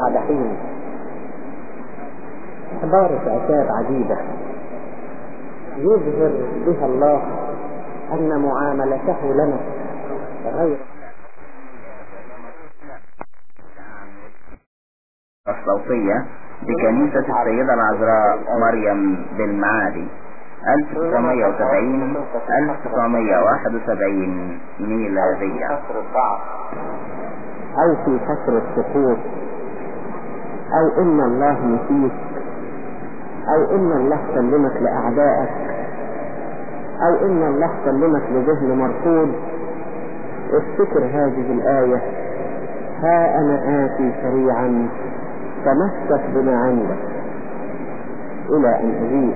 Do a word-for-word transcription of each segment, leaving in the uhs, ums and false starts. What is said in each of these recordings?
بعد حين عبارة عتاب عجيبة يظهر بها الله أن معاملته لنا غير الصوتية بكنيسة السيدة العذراء مريم بالمعادي ألف وتسعمائة وسبعين ألف وتسعمائة وواحد وسبعين ميلادية، أو في كسر السقوط، أو إن الله نسيك، أو إن الله سلمك لأعدائك، أو إن الله سلمك لذهن مرفوض. افتكر هذه الآية: ها أنا آتي سريعا تمسك بما عندك إلى أن أجيب.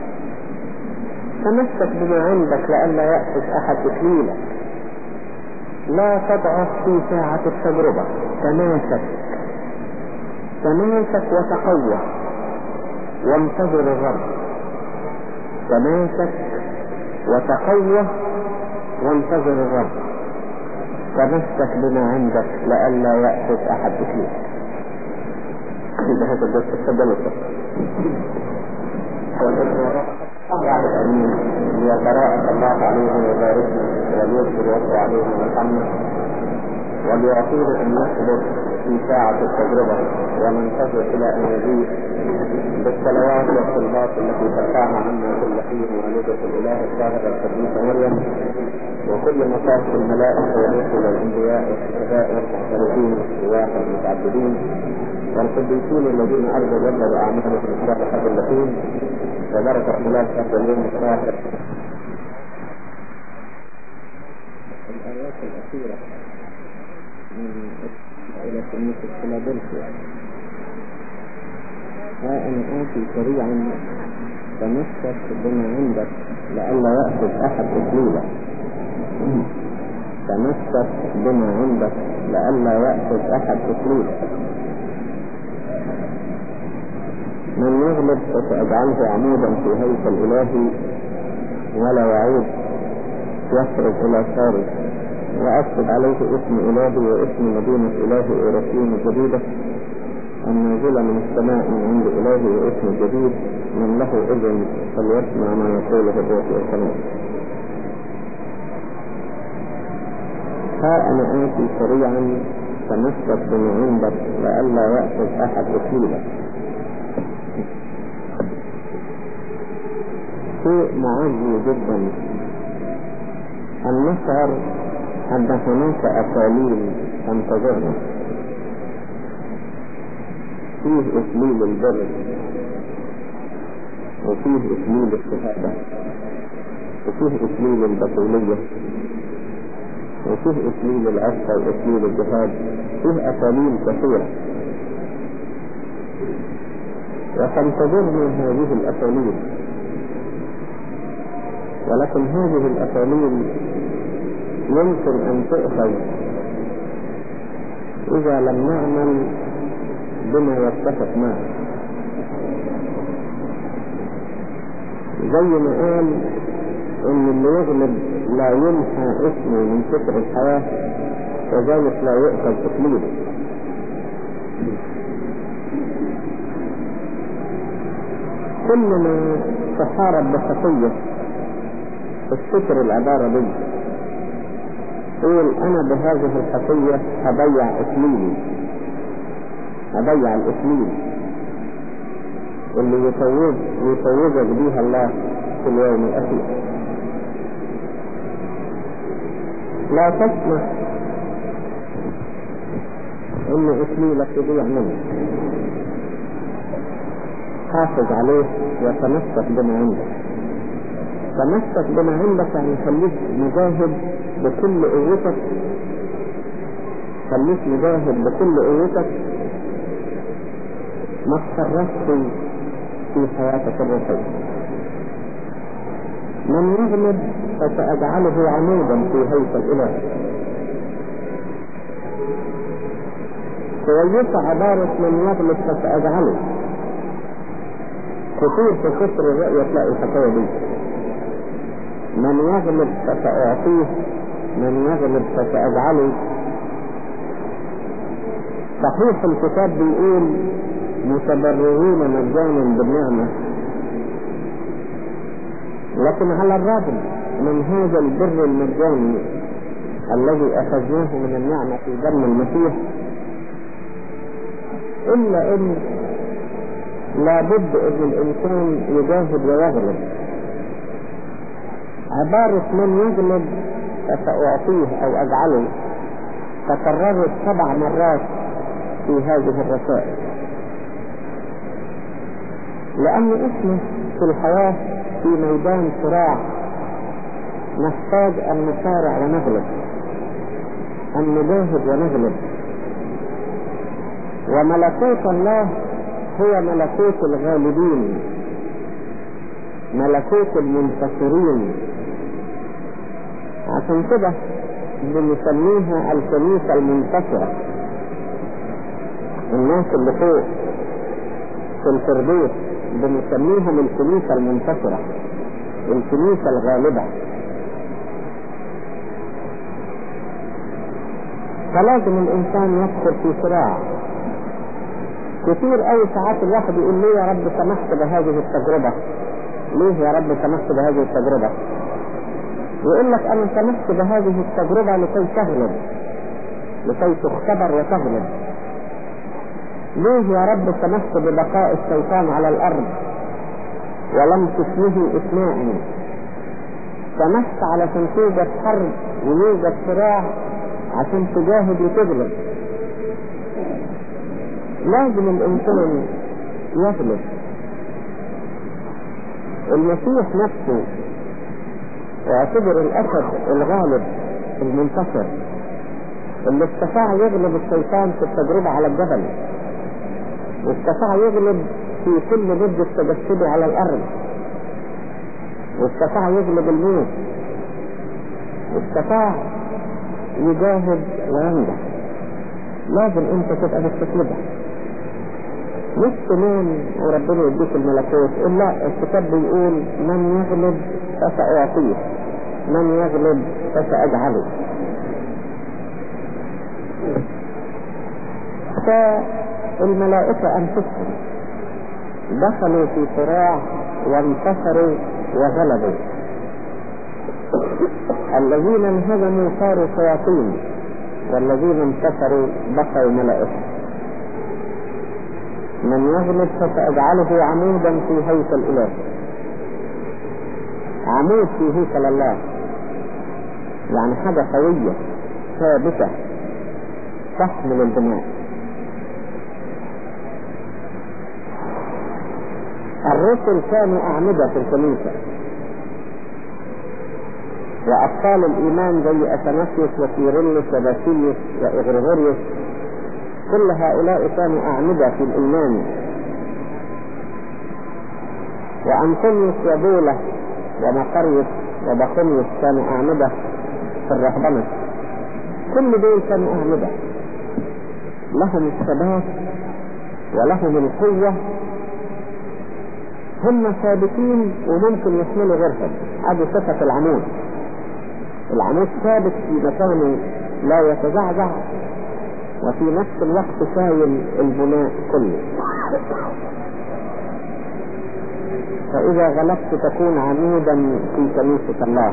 تمسك بما عندك لئلا يأخذ أحد تكليلك. لا تضعف في ساعة التجربة. تماسك تماسك وتقوى وانتظر الرب. تماسك وتقوى وانتظر الرب. تمسك بما عندك لئلا يأخذ أحد تكليلك. إذا هذا الدرس تفضل آمين. ليتراءى الله عليهم ويباركنا وليغفر ويرضى عليهم ويرحمنا وليعطينا أن نصبر في ساعة التجربة وننتظر إلى أن يجيء بالصلوات والصلوات التي ترفعنا عنا كل حين والدة الإله الطاهرة القديسة مريم وكل مصاف الملائكة والرسل والأنبياء والشهداء والمحترفين والسواح والمتعبدين والقديسين الذين أرجوا جل أعمالهم إلى حد اللحين وبركة خلال هذا اليوم الآخر. الآيات الأخيرة من إلى كنيسة فيلادلفيا: ها أنا آتي سريعا تمسك بما عندك لئلا يأخذ أحد تكليلك. تمسك بما عندك لئلا يأخذ أحد تكليلك. من يغلب فسأجعله عمودا في هيكل إلهي ولا يعود يخرج إلى خارج، وأكتب عليه اسم إلهي واسم مدينة إلهي أورشليم الجديدة النازلة من السماء من عند إلهي واسم جديد. من له إذن فليسمع ما يقوله الروح والسماء. ها أنا آتي سريعا تمسك بما عندك لئلا يأخذ أحد تكليلك. شيء معزي جدا أن نشعر أن هناك أساليب تنتظرنا. فيه إكليل البر وفيه إكليل الشهادة وفيه إكليل البطولية وفيه إكليل العفة وإكليل الجهاد. فيه أساليب كثيرة وتنتظرنا هذه الأساليب، ولكن هذه الأساليب يمكن أن تؤخذ إذا لم نعمل بما يتفق معه. زي ما قال إن اللي يغلب لا ينحى اسمه من سفر الحياة كذلك لا يؤخذ تكليله. كل ما تحارب بخطية افتكر العبارة دي، قول أنا بهذه الخطية هضيع إكليلي، هضيع الإكليل اللي يتوج يتوجك بيها الله في اليوم الأخير. لا تسمح إن إكليلك يضيع منك. حافظ عليه وتمسك بما عندك. تمسك بما عندك يعني خليك مجاهد بكل قوتك، خليك مجاهد بكل قوتك، ما تفرطش في حياتك الروحية. من يغلب فسأجعله عمودا في هيكل إلهي. كويسة عبارة من يغلب فسأجعله. كثير في كثر الرؤية تلاقي الحكاية دي: من يغلب فسأعطيه، من يغلب فسأجعله. صحيح الكتاب بيقول متبررين مجانا بالنعمة، لكن على الرغم من هذا البر المجاني الذي أخذناه من النعمة في دم المسيح، إلا أن لابد أن الإنسان يجاهد ويغلب. عبارة من يغلب فسأعطيه أو أجعله تكررت سبع مرات في هذه الرسائل، لأن إحنا في الحياة في ميدان صراع، نحتاج أن نصارع ونغلب، أن نجاهد ونغلب. وملكوت الله هو ملكوت الغالبين، ملكوت المنتصرين. عشان كده بنسميها الكنيسة المنتصرة. الناس اللي فوق في الفردوس بنسميهم الكنيسة المنتصرة، الكنيسة الغالبة. فلازم الإنسان يدخل في صراع. كثير أي ساعات الواحد يقول ليه يا رب سمحت بهذه التجربة؟ ليه يا رب سمحت بهذه التجربة؟ يقول لك أنا سمحت بهذه التجربة لكي تغلب، لكي تختبر وتغلب. ليه يا رب سمحت ببقاء الشيطان على الأرض ولم تسمه إثناء؟ سمحت علشان توجد حرب ويوجد صراع عشان تجاهد وتغلب. لازم الإنسان يغلب. المسيح نفسه يعتبر الأسد الغالب المنتصر اللي استطاع يغلب الشيطان في التجربة على الجبل، واستطاع يغلب في كل ضد التجسد على الأرض، واستطاع يغلب الموت، واستطاع يجاهد وينجح. لازم انت تبقى بالتكلفة، مش تنام وربنا يديك الملكوت. إلا الكتاب بيقول من يغلب فسأعطيه، من يغلب فسأجعله. فالملائكة أنفسهم دخلوا في صراع وانتصروا وغلبوا. الذين انهزموا صاروا شياطين، والذين انتصروا بقوا ملائكة. من يغلب فسأجعله عمودا في هيكل إله، عمود في هيكل الله، يعني حاجة قوية ثابتة تحمل البناء. الرسل كانوا أعمدة في الكنيسة، وأبطال الإيمان زي أثناسيوس وكيرلس وباسيليوس وإغريغوريوس، كل هؤلاء كانوا أعمدة في الإيمان. وأنطونيوس وبولة ومقريوس وبخوميوس كانوا أعمدة في الرهبنة. كل دول كانوا أعمدة، لهم الثبات ولهم القوة، هم ثابتين وممكن يحملوا غيرهم. هذه صفة العمود. العمود ثابت في مكانه لا يتزعزع، وفي نفس الوقت شايل البناء كله. فإذا غلبت تكون عمودا في كنيسة الله،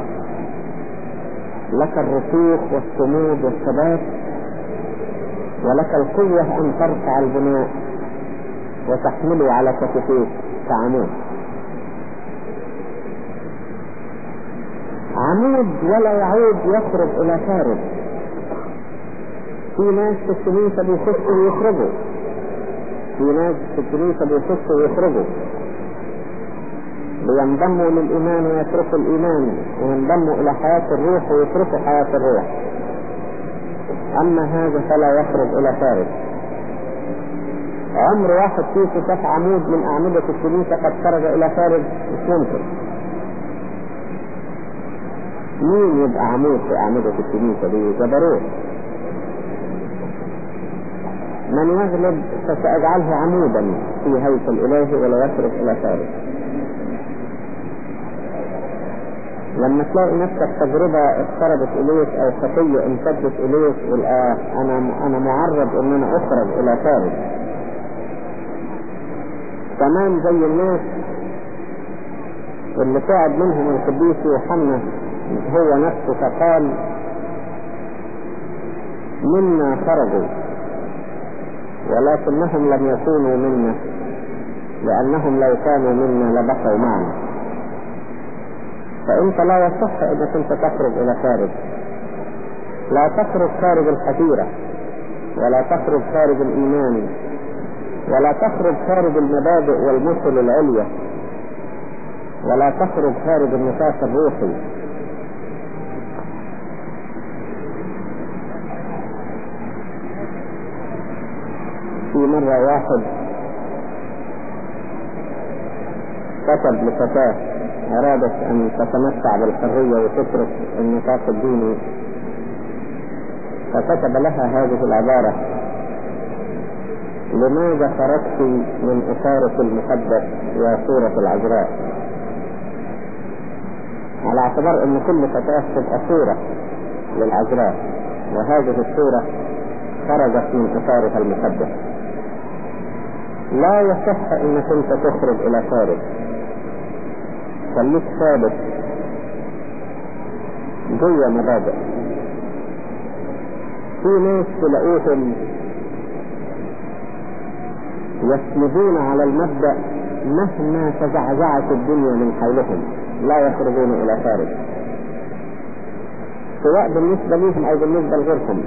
لك الرسوخ والصمود والثبات، ولك القوة أن ترفع البناء وتحمله على كتفيك كعمود. عمود ولا يعود يخرج إلى خارج. في ناس في الكنيسة بيخشوا ويخرجوا، في ناس في الكنيسة بيخشوا ويخرجوا، بينضموا للإيمان ويتركوا الإيمان، وينضموا إلى حياة الروح ويتركوا حياة الروح. أما هذا فلا يخرج إلى خارج. عمر واحد فيه شاف عمود من أعمدة الكنيسة قد خرج إلى خارج؟ مش ممكن. مين يبقى عمود في أعمدة الكنيسة دي؟ جبروت. من يغلب فسأجعله عمودا في هيكل إلهي ولا يخرج إلى خارج. لما تلاقي نفسك تجربة اقتربت اليك او خطية امتدت اليك والآه انا انا معرض ان انا اخرج الى خارج. كمان زي الناس اللي تعب منهم القديس يوحنا هو نفسه فقال منا خرجوا ولكنهم لم يكونوا منا لأنهم لو كانوا منا لبقوا معنا. فأنت لا يصح أنك أنت تخرج إلى خارج، لا تخرج خارج الحفيرة ولا تخرج خارج الإيمان ولا تخرج خارج المبادئ والمثل العليا ولا تخرج خارج النفاس الروحي. في مرة واحد كتب لفتاة أرادت أن تتمتع بالحرية وتترك النطاق الديني، فكتب لها هذه العبارة: لماذا خرجت من إثارة المقدس يا صورة العذراء؟ على اعتبار أن كل فتاة تبقى صورة للعذراء، وهذه الصورة خرجت من إثارة المقدس. لا يصح أنك أنت تخرج إلى خارج، خليك ثابت جوه مبادئ. في ناس تلاقوهم يسندون على المبدأ مهما تزعزعت الدنيا من حولهم، لا يخرجون إلى خارج، سواء بالنسبة لهم أو بالنسبة لغيرهم.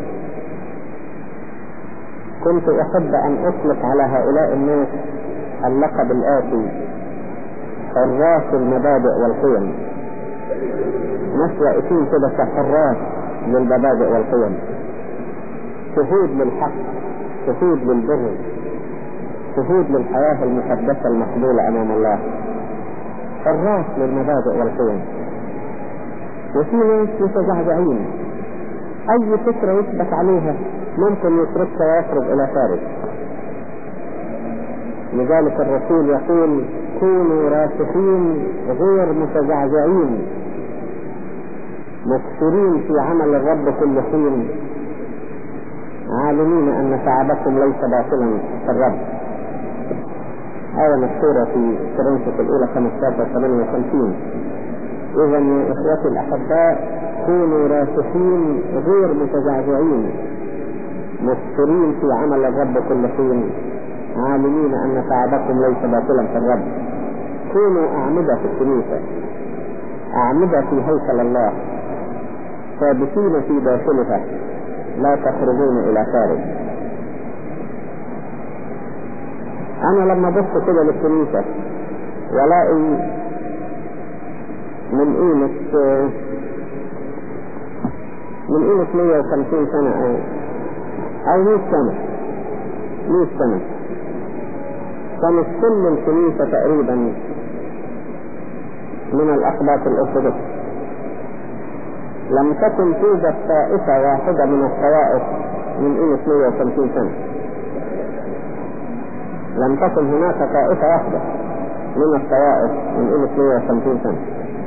كنت أحب أن أطلق على هؤلاء الناس اللقب الآتي: حراس المبادئ والقيم. ناس واقفين كده كحراس للمبادئ والقيم، شهود للحق، شهود للبر، شهود للحياة المقدسة المقبولة أمام الله، حراس للمبادئ والقيم. وفي ناس متزعزعين، أي فكرة يثبت عليها ممكن يتركها ويخرج إلى خارج. لذلك الرسول يقول: كونوا راسخين غير متزعزعين مكثرين في عمل الرب كل حين، عالمين أن تعبكم ليس باطلا في الرب. آية مذكورة في كورنثوس الأولى خمسة عشر ثمانية وخمسين. إذا يا إخوتي الأحباء، كونوا راسخين غير متزعزعين مكثرين في عمل الرب كل حين، عالمين أن تعبكم ليس باطلا في الرب. كونوا أعمدة في الكنيسة، أعمدة في هيكل الله، ثابتين في داخلها، لا تخرجون إلى خارج. أنا لما بص كده للكنيسة ولاقي من قيمة من قيمة مية وخمسين سنة أو أو مئة سنة مئة سنة كانت كل الكنيسة تقريبا من الأقباط الأرثوذكس. لم تكن توجد طائفة واحدة من الطوائف من قيمة مئة وخمسين سنة. لم تكن هناك طائفة واحدة من الطوائف من قيمة مئة وخمسين سنة.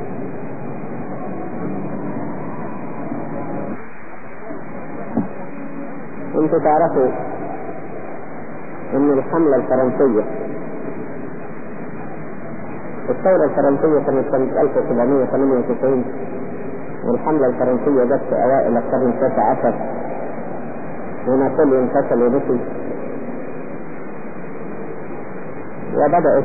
انتوا تعرفوا ان الحملة الفرنسية، الثورة الفرنسية كانت سنة ألف وسبعمائة وثمانية وتسعين، والحملة الفرنسية جت في اوائل القرن التاسع عشر، ونابليون فشل ومشي، وبدأت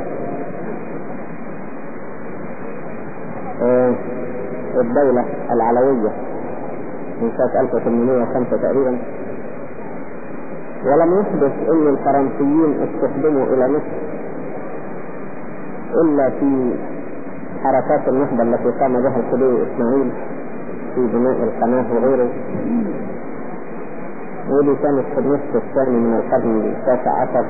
آه الدولة العلوية من سنة ألف وثمانمائة وخمسة تقريبا. ولم يحدث ان الفرنسيين استخدموا الى مصر الا في حركات النهضة التي قام بها الخديوي اسماعيل في بناء القناة وغيره، ودي كانت في النصف الثاني من القرن التاسع عشر.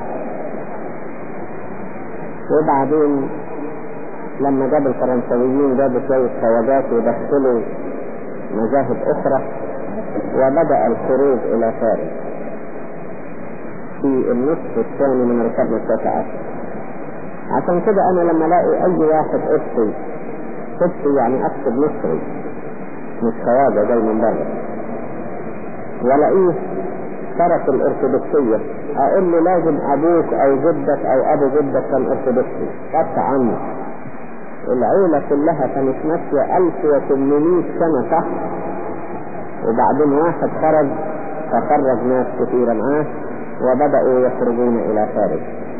وبعدين لما جاب الفرنسويين جابوا شوية خواجات ودخلوا مذاهب اخرى، وبدأ الخروج الى خارج في النصف الثاني من القرن التاسع عشر. عشان كده انا لما الاقي اي واحد افصل قبطي يعني أكتب مصري مش خواجة جاي من بره. ولاقيه ترك الارثوذكسية، اقول له لازم ابوك او جدك او ابو جدك كان ارثوذكسي، قطع عنه. العيلة كلها كانت ماشية ألف وثمانمائة سنة صح، وبعدين واحد خرج فخرج ناس كثيرة معاه وبدأوا يخرجون الى خارج.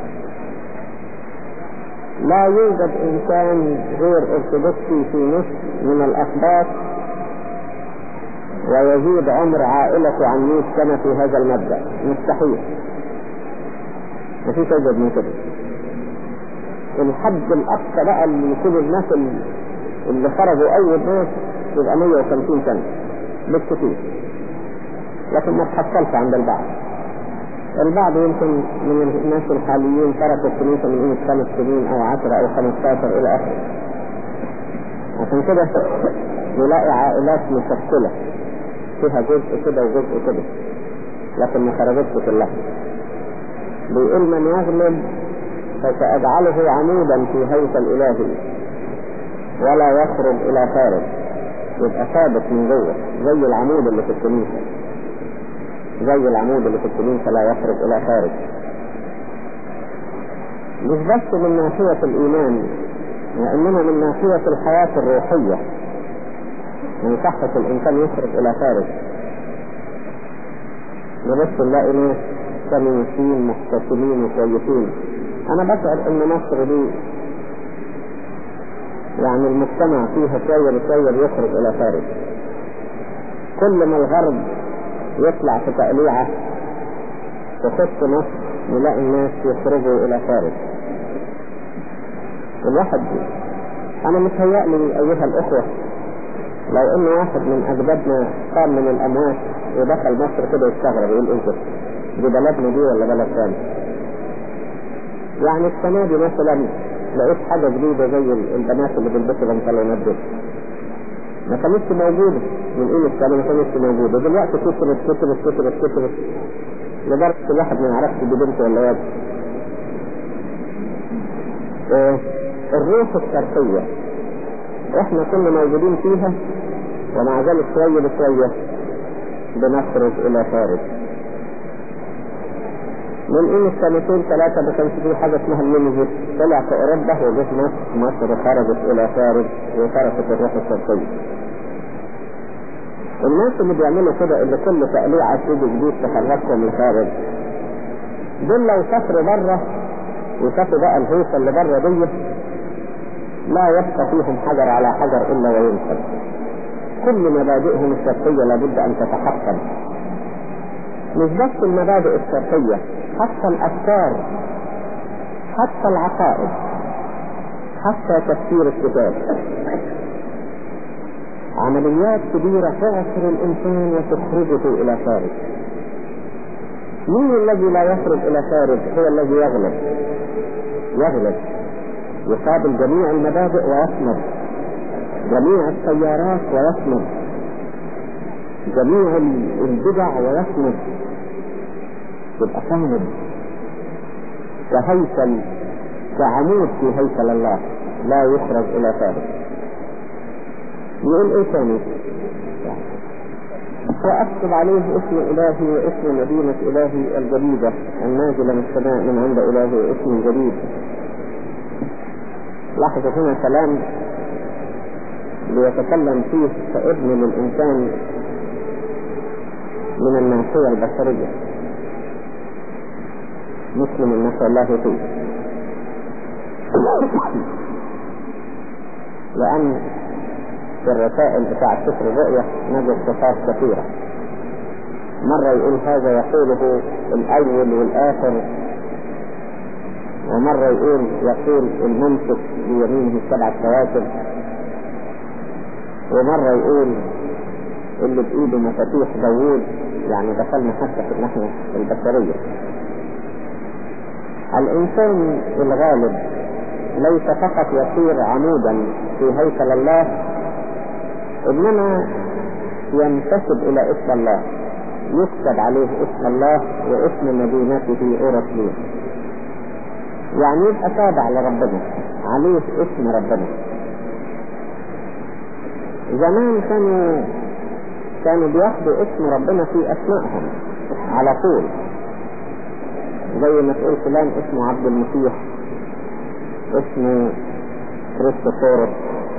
لا يوجد انسان غير ارثوذكسي في مصر من الاسباط ويزيد عمر عائلته عن مئة سنة في هذا المبدأ، مستحيل، مفيش أجد من كده. الحد الأقصى بقى اللي يكون الناس اللي خرجوا أول ناس يبقى مئة وخمسين سنة بالكثير، لكن ما تحصلش عند البعض. البعض يمكن من الناس الحاليين تركوا الكنيسة من قيمة خمس سنين أو عشرة أو خمستاشر إلى آخره. عشان كده نلاقي عائلات مشكلة فيها جزء كده وجزء كده، لكن ما خرجتش كلها. بيقول من يغلب فسأجعله عمودا في هيكل إلهي ولا يخرج إلى خارج، يبقى ثابت من جوه زي العمود اللي في الكنيسة، زي العمود اللي في الكنيسة لا يخرج إلى خارج. مش بس من ناحية الإيمان وإنما من ناحية الحياة الروحية، من صحة الإنسان يخرج إلى خارج. نبص نلاقي ناس كنيسين محتسبين وكويسين. أنا بشعر إن مصر دي يعني المجتمع فيها شوية بشوية يخرج إلى خارج. كل ما الغرب يطلع في تقليعة تخص مصر نلاقي الناس يخرجوا إلى خارج. الواحد أنا متهيألي أيها الأخوة لو ان واحد من اجدادنا قام من الاموات ودخل مصر كده يستغرب يقول ايه كده، دي بلدنا دي ولا بلد ثاني؟ يعني السنة دي مثلا لقيت حاجة جديدة زي البنات اللي بيلبسوا بنطلونات دول، ما كانتش موجودة من قيمة السنة، ما كانتش موجودة. دلوقتي كترت كترت كترت كترت لدرجة الواحد ما يعرفش دي بنت ولا واد. اه الروح الشرقية احنا كنا موجودين فيها ومع ذلك شوية بشوية بنخرج الى خارج. من قيمة سنتين ثلاثة ما كانش فيه حاجة اسمها المينيجيت، طلع في اوروبا وجه مصر، مصر خرجت الى خارج وتركت الروح الشرقية. الناس اللي بيعملوا كده اللي كل تقليعة تيجي جديد تخرجهم للخارج، دول لو سافروا بره وشافوا بقى الهيصة اللي بره دي لا يبقى فيهم حجر على حجر إلا وينسب. كل مبادئهم الشرقية لابد أن تتحكم، مش بس المبادئ الشرقية، حتى الأفكار، حتى العقائد، حتى تفسير الكتاب. عمليات كبيرة تعصر الإنسان وتخرجه إلى خارج. مين الذي لا يخرج إلى خارج؟ هو الذي يغلب يغلب يقابل جميع المبادئ ويصمد، جميع التيارات ويصمد، جميع البدع ويصمد، يبقى صامد كهيكل، كعمود في هيكل الله لا يخرج الى خارج. يقول ايه ثاني؟ وأكتب عليه اسم إلهي واسم مدينة إلهي الجديدة النازلة من السماء من عند إلهي واسم جديد. لاحظوا هنا كلام ليتكلم فيه كابن للإنسان من الناحية البشرية مش من الناحية الله فيه، لأن في الرسائل بتاع سفر الرؤيا نجد صفات كثيرة. مرة يقول هذا يقوله الأول والآخر، ومرة يقول يقول الممسك بيمينه السبع كواكب، ومرة يقول اللي بإيده مفاتيح داوود، يعني دخلنا حتى في الناحية البشرية. الإنسان الغالب ليس فقط يصير عمودا في هيكل الله، إنما ينتسب إلى اسم الله، يكتب عليه اسم الله واسم مدينته أورشليم، يعني يبقى تابع لربنا، عليه اسم ربنا. زمان كانوا كانوا بياخدوا اسم ربنا في اسمائهم على طول، زي ما تقول فلان اسمه عبد المسيح، اسمه كريستوفورس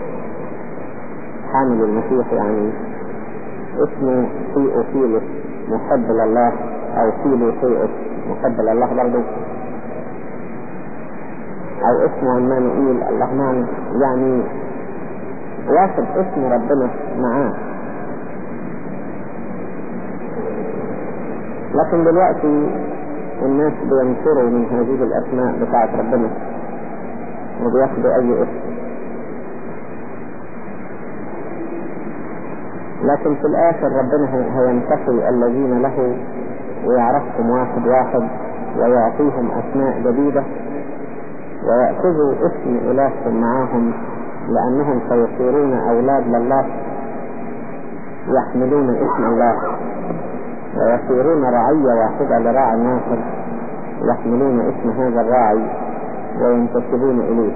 حامل المسيح يعني، اسمه ثيوفيلوس محب لله، او ثيوفيلوس محب لله برضه، او اسمه عمانوئيل الله معنا، يعني واخد اسم ربنا معاه. لكن دلوقتي الناس بينفروا من هذه الاسماء بتاعت ربنا وبياخدوا اي اسم، لكن في الاخر ربنا هينتقي الذين له ويعرفهم واحد واحد ويعطيهم اسماء جديدة ويأخذوا اسم الههم معاهم، لانهم سيصيرون اولاد لله يحملون اسم الله، ويصيرون رعية واحدة لراعي واحد يحملون اسم هذا الراعي وينتسبون اليه.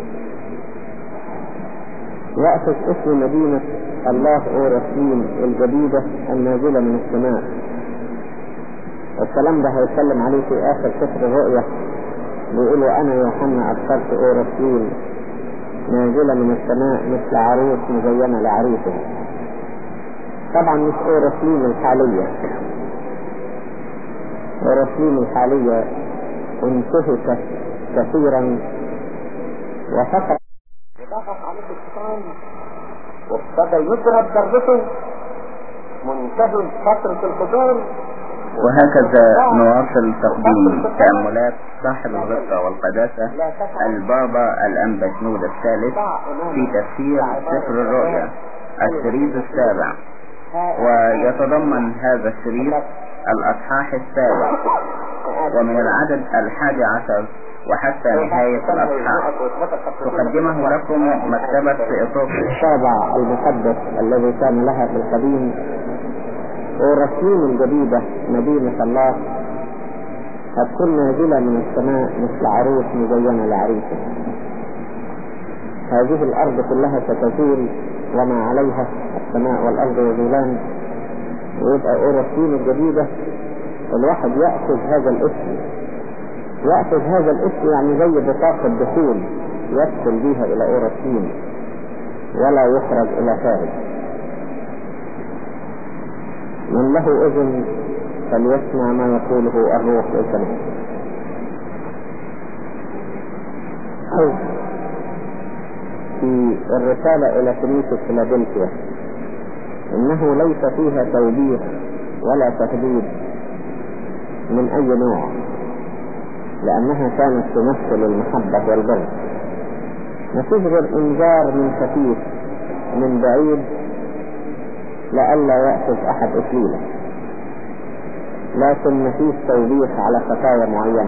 يأخذ اسم مدينة الله أورشليم الجديدة النازلة من السماء. الكلام ده هيتكلم عليه في آخر سفر الرؤيا، بيقولوا أنا يوحنا أبصرت أورشليم نازلة من السماء مثل عروس مزينة لعريسها. طبعا مش أورشليم الحالية، أورشليم الحالية انتهكت كثيرا وفقط ضغط عليه الشيطان وابتدى يضرب ضربته منتهي فترة الخضار. وهكذا نواصل تقديم تأملات صاحب الغصة والقداسة البابا الأنبا شنودة الثالث في تفسير سفر الرؤيا الشريط السابع، ويتضمن هذا الشريط الأصحاح السابع ومن العدد الحادي عشر وحتى نهاية الأصحاح. تقدمه لكم مكتبة إيطوبيا. السابع المقدس الذي كان لها في القديم أورشليم الجديدة مدينة الله هتكون نازلة من السماء مثل عروس مزينة لعريسها. هذه الأرض كلها ستزول وما عليها، السماء والأرض يزولان، ويبقى أورشليم الجديدة الواحد يأخذ هذا الاسم، يأخذ هذا الاسم يعني زي بطاقة دخول يدخل بها إلى أورشليم ولا يخرج إلى خارج. من له إذن فليسمع ما يقوله الروح القدس. في الرسالة إلى كنيسة فيلادلفيا إنه ليس فيها توبيخ ولا تهديد من أي نوع، لأنها كانت تمثل المحبة والبر. مفيش غير إنذار من خفيف من بعيد لئلا يأخذ أحد إكليله، لكن مفيش توبيخ على خطايا معينة،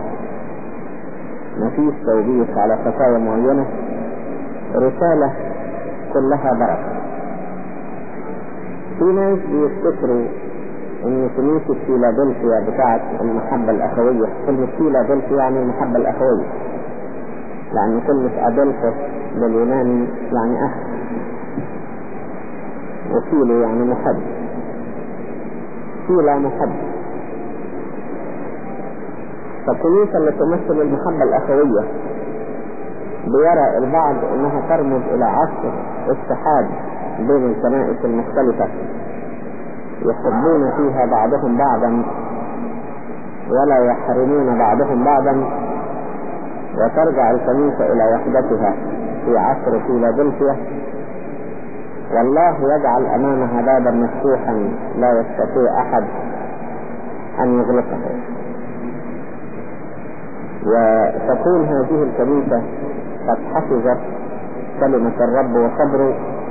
مفيش توبيخ على خطايا معينة. رسالة كلها بركة. في ناس بيفتكروا ان كنيسة فيلادلفيا بتاعت المحبة الأخوية، كلمة فيلادلفيا يعني المحبة الأخوية، لأن كلمة أدلفوس باليوناني يعني أخ، وفيلو يعني محب، فيلا محب. فالكنيسة اللي تمثل المحبة الأخوية بيرى البعض انها ترمز الى عصر اتحاد بين الكنائس المختلفة يحبون فيها بعضهم بعضا ولا يحرمون بعضهم بعضا، وترجع الكنيسة الى وحدتها في عصر فيلادلفيا، والله يجعل امامها بابا مفتوحا لا يستطيع احد ان يغلقه. وتكون هذه الكنيسة قد حفظت كلمة الرب وصبره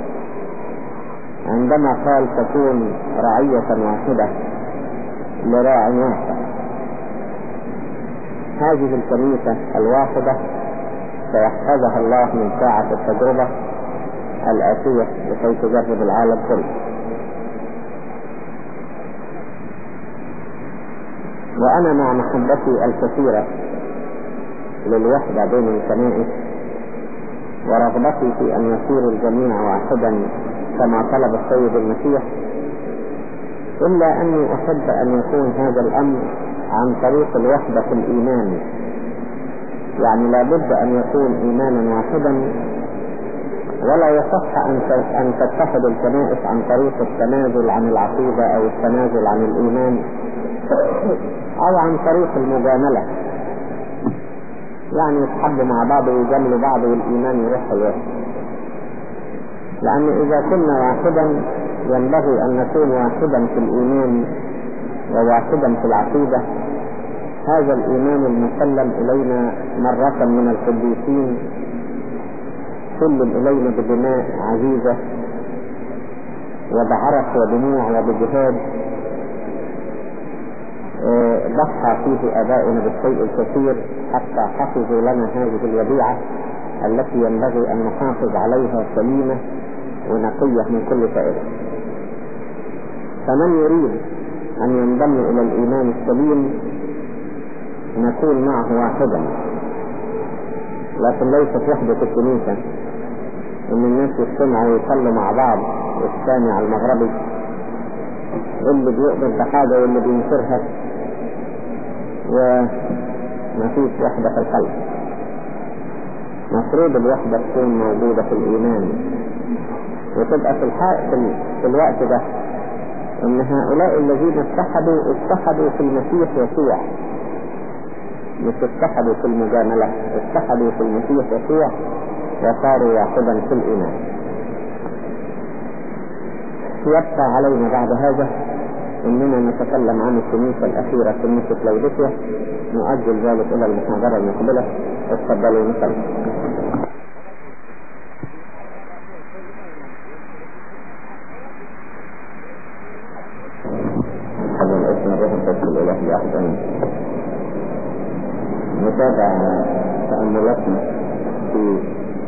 عندما قال تكون رعية واحدة لراعي واحد. هذه الكنيسة الواحدة سيحفظها الله من ساعة التجربة الآتية لكي تجرب العالم كله. وأنا مع محبتي الكثيرة للوحدة بين الكنائس ورغبتي في أن يصير الجميع واحدا كما طلب السيد المسيح، إلا أني أحب أن يكون هذا الأمر عن طريق الوحدة في الإيمان. يعني لا بد أن يكون إيمانا واحدا، ولا يصح أن تتحد الكنائس عن طريق التنازل عن العقيدة أو التنازل عن الإيمان أو عن طريق المجاملة، يعني يتحبوا مع بعض ويجاملوا بعض والإيمان يروح الوحد. لأن إذا كنا واحدا ينبغي أن نكون واحدا في الإيمان وواحدا في العقيدة. هذا الإيمان المسلم إلينا مرة من القديسين سلم إلينا بدماء عزيزة وبعرق ودموع وبجهاد ضحى فيه آباؤنا بالشيء الكثير حتى حفظوا لنا هذه الوديعة التي ينبغي أن نحافظ عليها سليمة ونقية من كل فائدة. فمن يريد أن ينضم إلى الإيمان السليم نكون معه واحدا، لكن ليست وحدة الكنيسة إن الناس يجتمعوا ويصلوا مع بعض والسامع المغربي اللي بيؤمن بحاجة واللي بينكرها، وما فيش وحدة في القلب. مفروض الوحدة تكون موجودة في الإيمان، وتبقى في الحق في الوقت ده إن هؤلاء الذين اتحدوا اتحدوا في المسيح يسوع، مش اتحدوا في المجاملة، اتحدوا في المسيح يسوع وصاروا واحدا في الإيمان. يبقى علينا بعد هذا إننا نتكلم عن الكنيسة الأخيرة كنيسة لوديكيا، نؤجل ذلك إلى المحاضرة المقبلة. اتفضلوا مثلا. هذا الاسم الروح القدس الإله واحد آمين. نتابع تأملاتنا في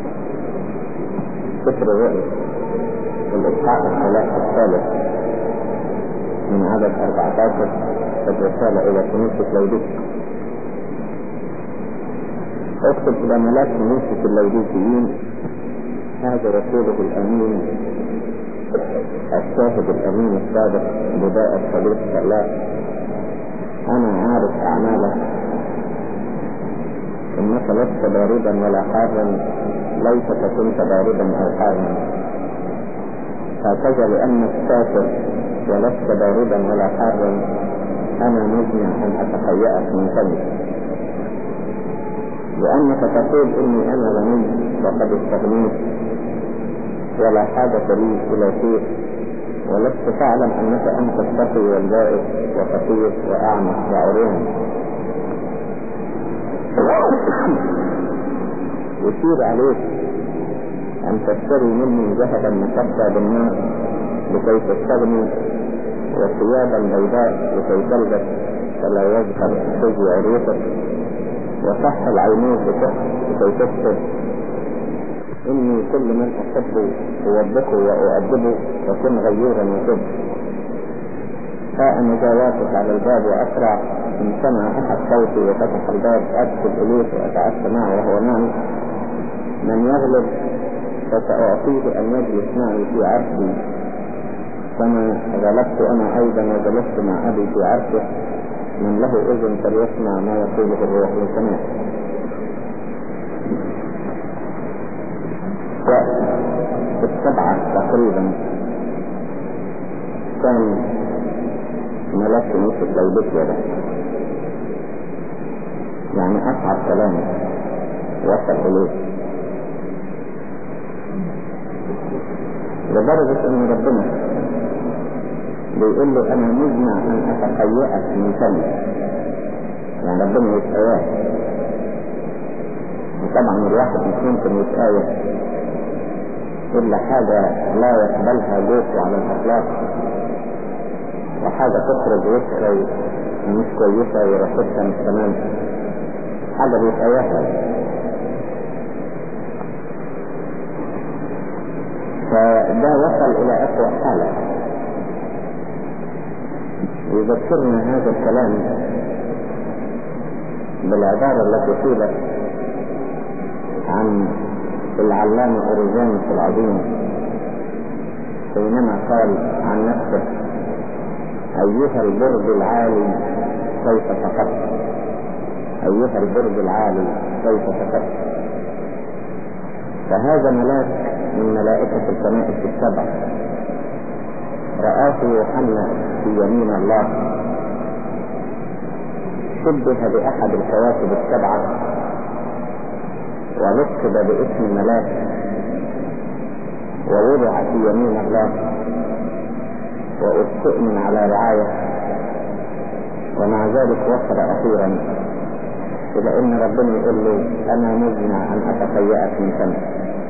سفر الرؤيا والإصحاح الثالث من عدد أربعة عشر في الرسالة إلى كنيسة لوديكيا. اكتب إلى ملاك كنيسة اللوديكيين: هذا رسوله الأمين الشاهد الأمين الصادق بداء الصديق الله، أنا عارف أعمالك، إنك لست باردا ولا حارا، ليس كنت باردا أو حارا، هكذا لأنك سافر ولست باردا ولا حارا أنا مجمع أن أتهيأك من فمك، لأنك تقول إني أنا غني وقد استغنيت ولا حاجة لي إلى شيء، ولست تعلم أنك أنت الشقي والبائس وفقير وأعمى وعريان. يشير عليك أن تشتري مني ذهبا مصفى بالنار لكي تستغني، وثيابا بيضاء لكي تلبس فلا يظهر خزي عريتك، وصح العينين لكي تبصر. إني كل من أحبه أوبخه وأؤدبه وكن غيورا وتب. ها أنا جاواتك على الباب وأسرع، إن سمع أحد صوتي وفتح الباب أدخل إليه وأتعشى معه وهو معي. من يغلب فسأعطيه أن يجلس معي في عرشي كما غلبت أنا أيضا وجلست مع أبي في عرشه. من له إذن فليسمع ما يقوله الروح للسماء. في السبعة تقريبا كان ملاك كنيسة لوديكيا ده، يعني أصعب كلام وصل إليه، لدرجة أن ربنا بيقول له أنا مجمع أن أتهيأك من فمك، يعني ربنا يتآية. وطبعا الواحد مش ممكن يتآية إلا حاجة لا يقبلها جوفه على الأخلاق، وحاجة تخرج وسخة ومش كويسة ورشدها مش تمام، حاجة بيتآيها. فده وصل إلى أسوأ حالة. يذكرنا هذا الكلام بالعبارة التي قيلت عن العلامة أوريجانوس العظيم حينما قال عن نفسه: أيها البرج العالي كيف سقطت، أيها البرج العالي كيف سقطت. فهذا ملاك من ملائكة الكنائس السبع رآه يوحنا في يمين الله، شبه بأحد الكواكب السبعة ولقب باسم ملاك، ووضع في يمين الله واستؤمن على رعاية، ومع ذلك وصل أخيرا إلى أن ربنا يقول له: أنا مزمع أن أتخيأك من سنة.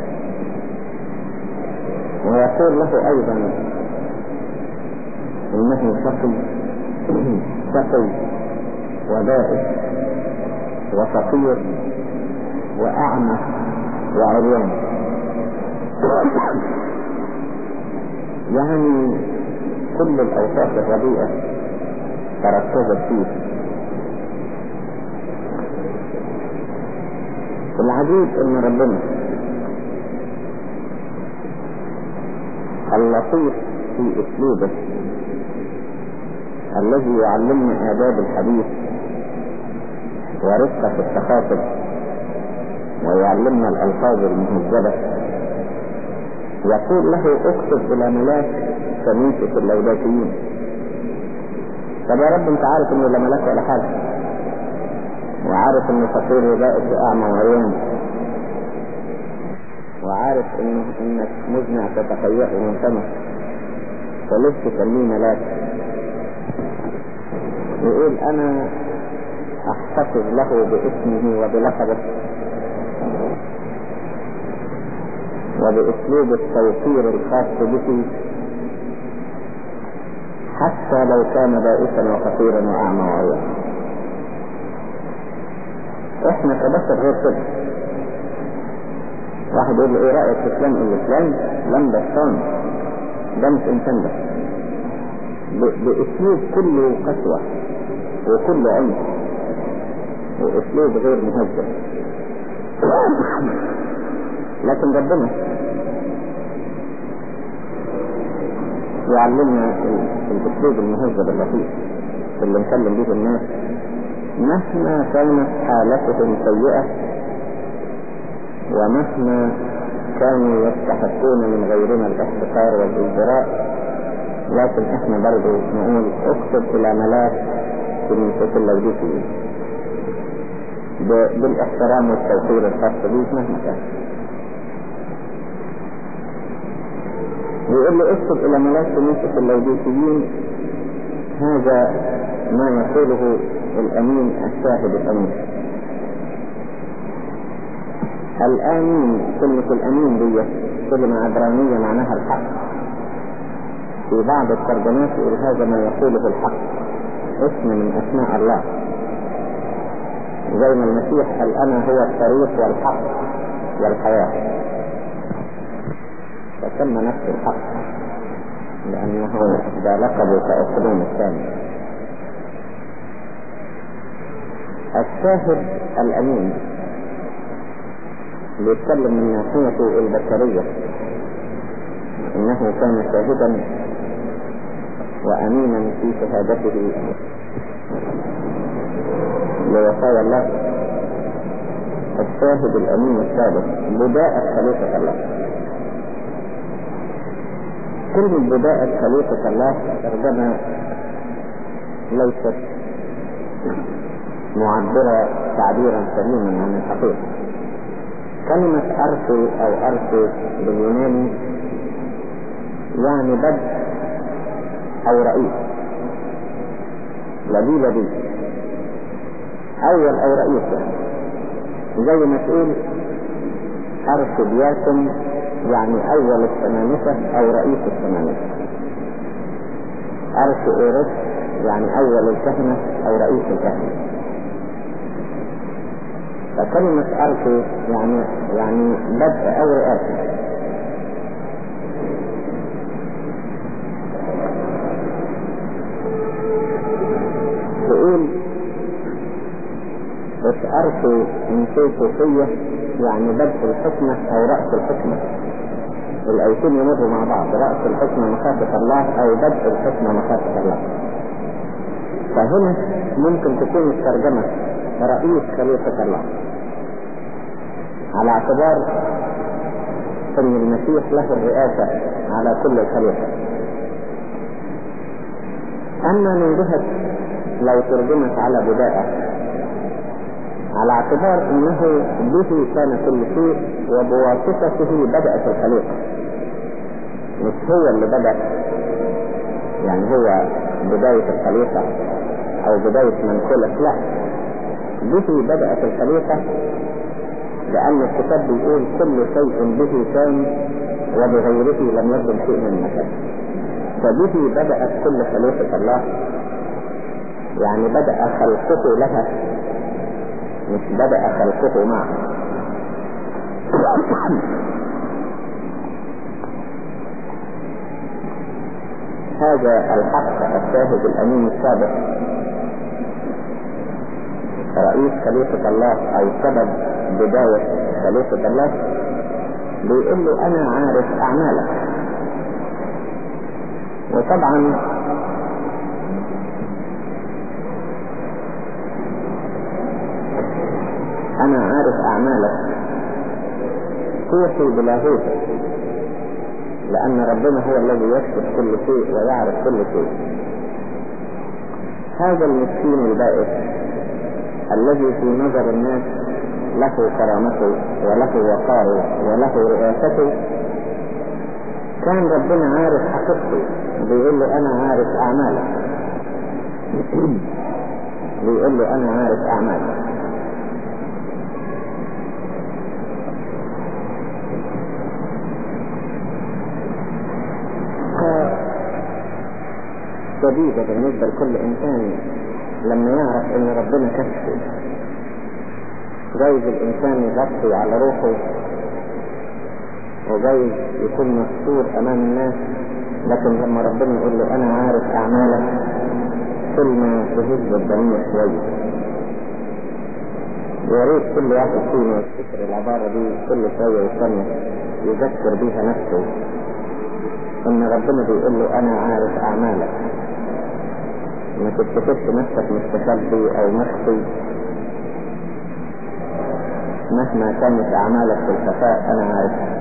ويقول له أيضا إنه شقي شقي وبائس وفقير وأعمى وعريان. يعني كل الأوصاف الرديئة تركزت فيه. العجيب ان ربنا اللطيف في اسلوبه الذي يعلمنا آداب الحديث ورقة التخاطب ويعلمنا الألفاظ المهذبة، يقول له: اكتب إلى ملاك كنيسة اللوداكيين. طب يا رب انت عارف انه لا ملاك ولا حاجة، وعارف انه فقير وبائس واعمى وعريان، وعارف انه انك مزمع تتخيأ من سنة، فليش تسميه ملاك؟ يقول: انا احتفظ له باسمه وبلقبه وباسلوب التوقير الخاص به، حتى لو كان بائسا وفقيرا واعمى وعريان. احنا كبشر غير كده. واحد يقول له: ايه رأيك في فلان؟ يقول له: فلان لم ده شيطان، ده مش انسان، ده باسلوب كله قسوة وكله عنف واسلوب غير مهذب. لكن ربنا يعلمنا الاسلوب المهذب اللطيف اللي نكلم به الناس مهما كانت حالتهم سيئة ومهما كانوا يستحقون من غيرنا الاحتقار والازدراء، لكن احنا برضو نقول: اكتب الى ملاك كنيسة اللوداكيين بالاحترام والتوقير الخاص به مهما كان. يقول له: اكتب الى ملاك كنيسة اللوداكيين، هذا ما يقوله الامين الشاهد الامين. الامين، كلمة الامين دي كلمة عبرانية معناها الحق. في بعض الترجمات يقول: هذا ما يقوله الحق، اسم من اسماء الله. زي ما المسيح قال: انا هو الطريق والحق والحياة، فسمى نفسه الحق لانه ده لقبه كأسلوم الثاني. الشاهد الامين بيتكلم من ناحيته البشرية، انه كان شاهدا وامينا في شهادته لوصايا الله. الشاهد الامين الثالث بداءة خليقة الله. كلمة بداءة خليقة الله ترجمة ليست معبرة تعبيرا سليما عن الحقيقة. كلمة أرسل أو أرسل باليوناني يعني بدء أو رئيس، لدي لدي أول أو رئيس، زي ما تقول أرسل ياسم يعني أول الثمانية أو رئيس الثمانية. أرسل إيرس يعني أول الكهنة أو رئيس الكهنة. فكلمة أرسل يعني يعني بدء أو رئاسة. تقول أرسل من شيء صوفية يعني بدء الحكمة أو رأس الحكمة. الآيتين يمروا مع بعض، رأس الحكمة مخافة الله أو بدء الحكمة مخافة الله. فهنا ممكن تكون الترجمة رئيس خليفة الله، على اعتبار أن المسيح له الرئاسة على كل الخليفة. أما من جهة لو ترجمت على بداية، على اعتبار أنه به كان كل شيء وبواسطته بدأت الخليقة، مش هو اللي بدأ، يعني هو بداية الخليقة أو بداية من خلق، لا، به بدأت الخليقة، لأن الكتاب بيقول كل شيء به كان وبغيره لم يكن شيء من مكان. فبه بدأت كل خليقة الله، يعني بدأ خلقته لها، مش بدأ خلقته معه. هذا الحق الشاهد الأمين السابق رئيس خليقة الله أو سبب بداية خليقة الله، بيقول له أنا عارف أعمالك. وطبعا أنا عارف أعمالك توحي بلاهوتك، لأن ربنا هو الذي يكشف كل شيء ويعرف كل شيء. هذا المسكين البائس الذي في نظر الناس له كرامته وله وقاره وله رئاسته، كان ربنا عارف حقيقته، بيقول له أنا عارف أعمالك، بيقول له أنا عارف أعمالك. جديدة بالنسبة لكل إنسان لما يعرف إن ربنا كشفه. جايز الإنسان يغطي على روحه وجايز يكون مستور أمام الناس، لكن لما ربنا يقول له أنا عارف أعمالك، كلمة تهز الضمير شوية. ياريت كل واحد فينا يفتكر العبارة دي كل شوية يستنى يذكر بيها نفسه، إن ربنا بيقول له أنا عارف أعمالك. ما تفتكرش نفسك مستخبي أو مخفي، مهما كانت أعمالك في الخفاء أنا عارفها.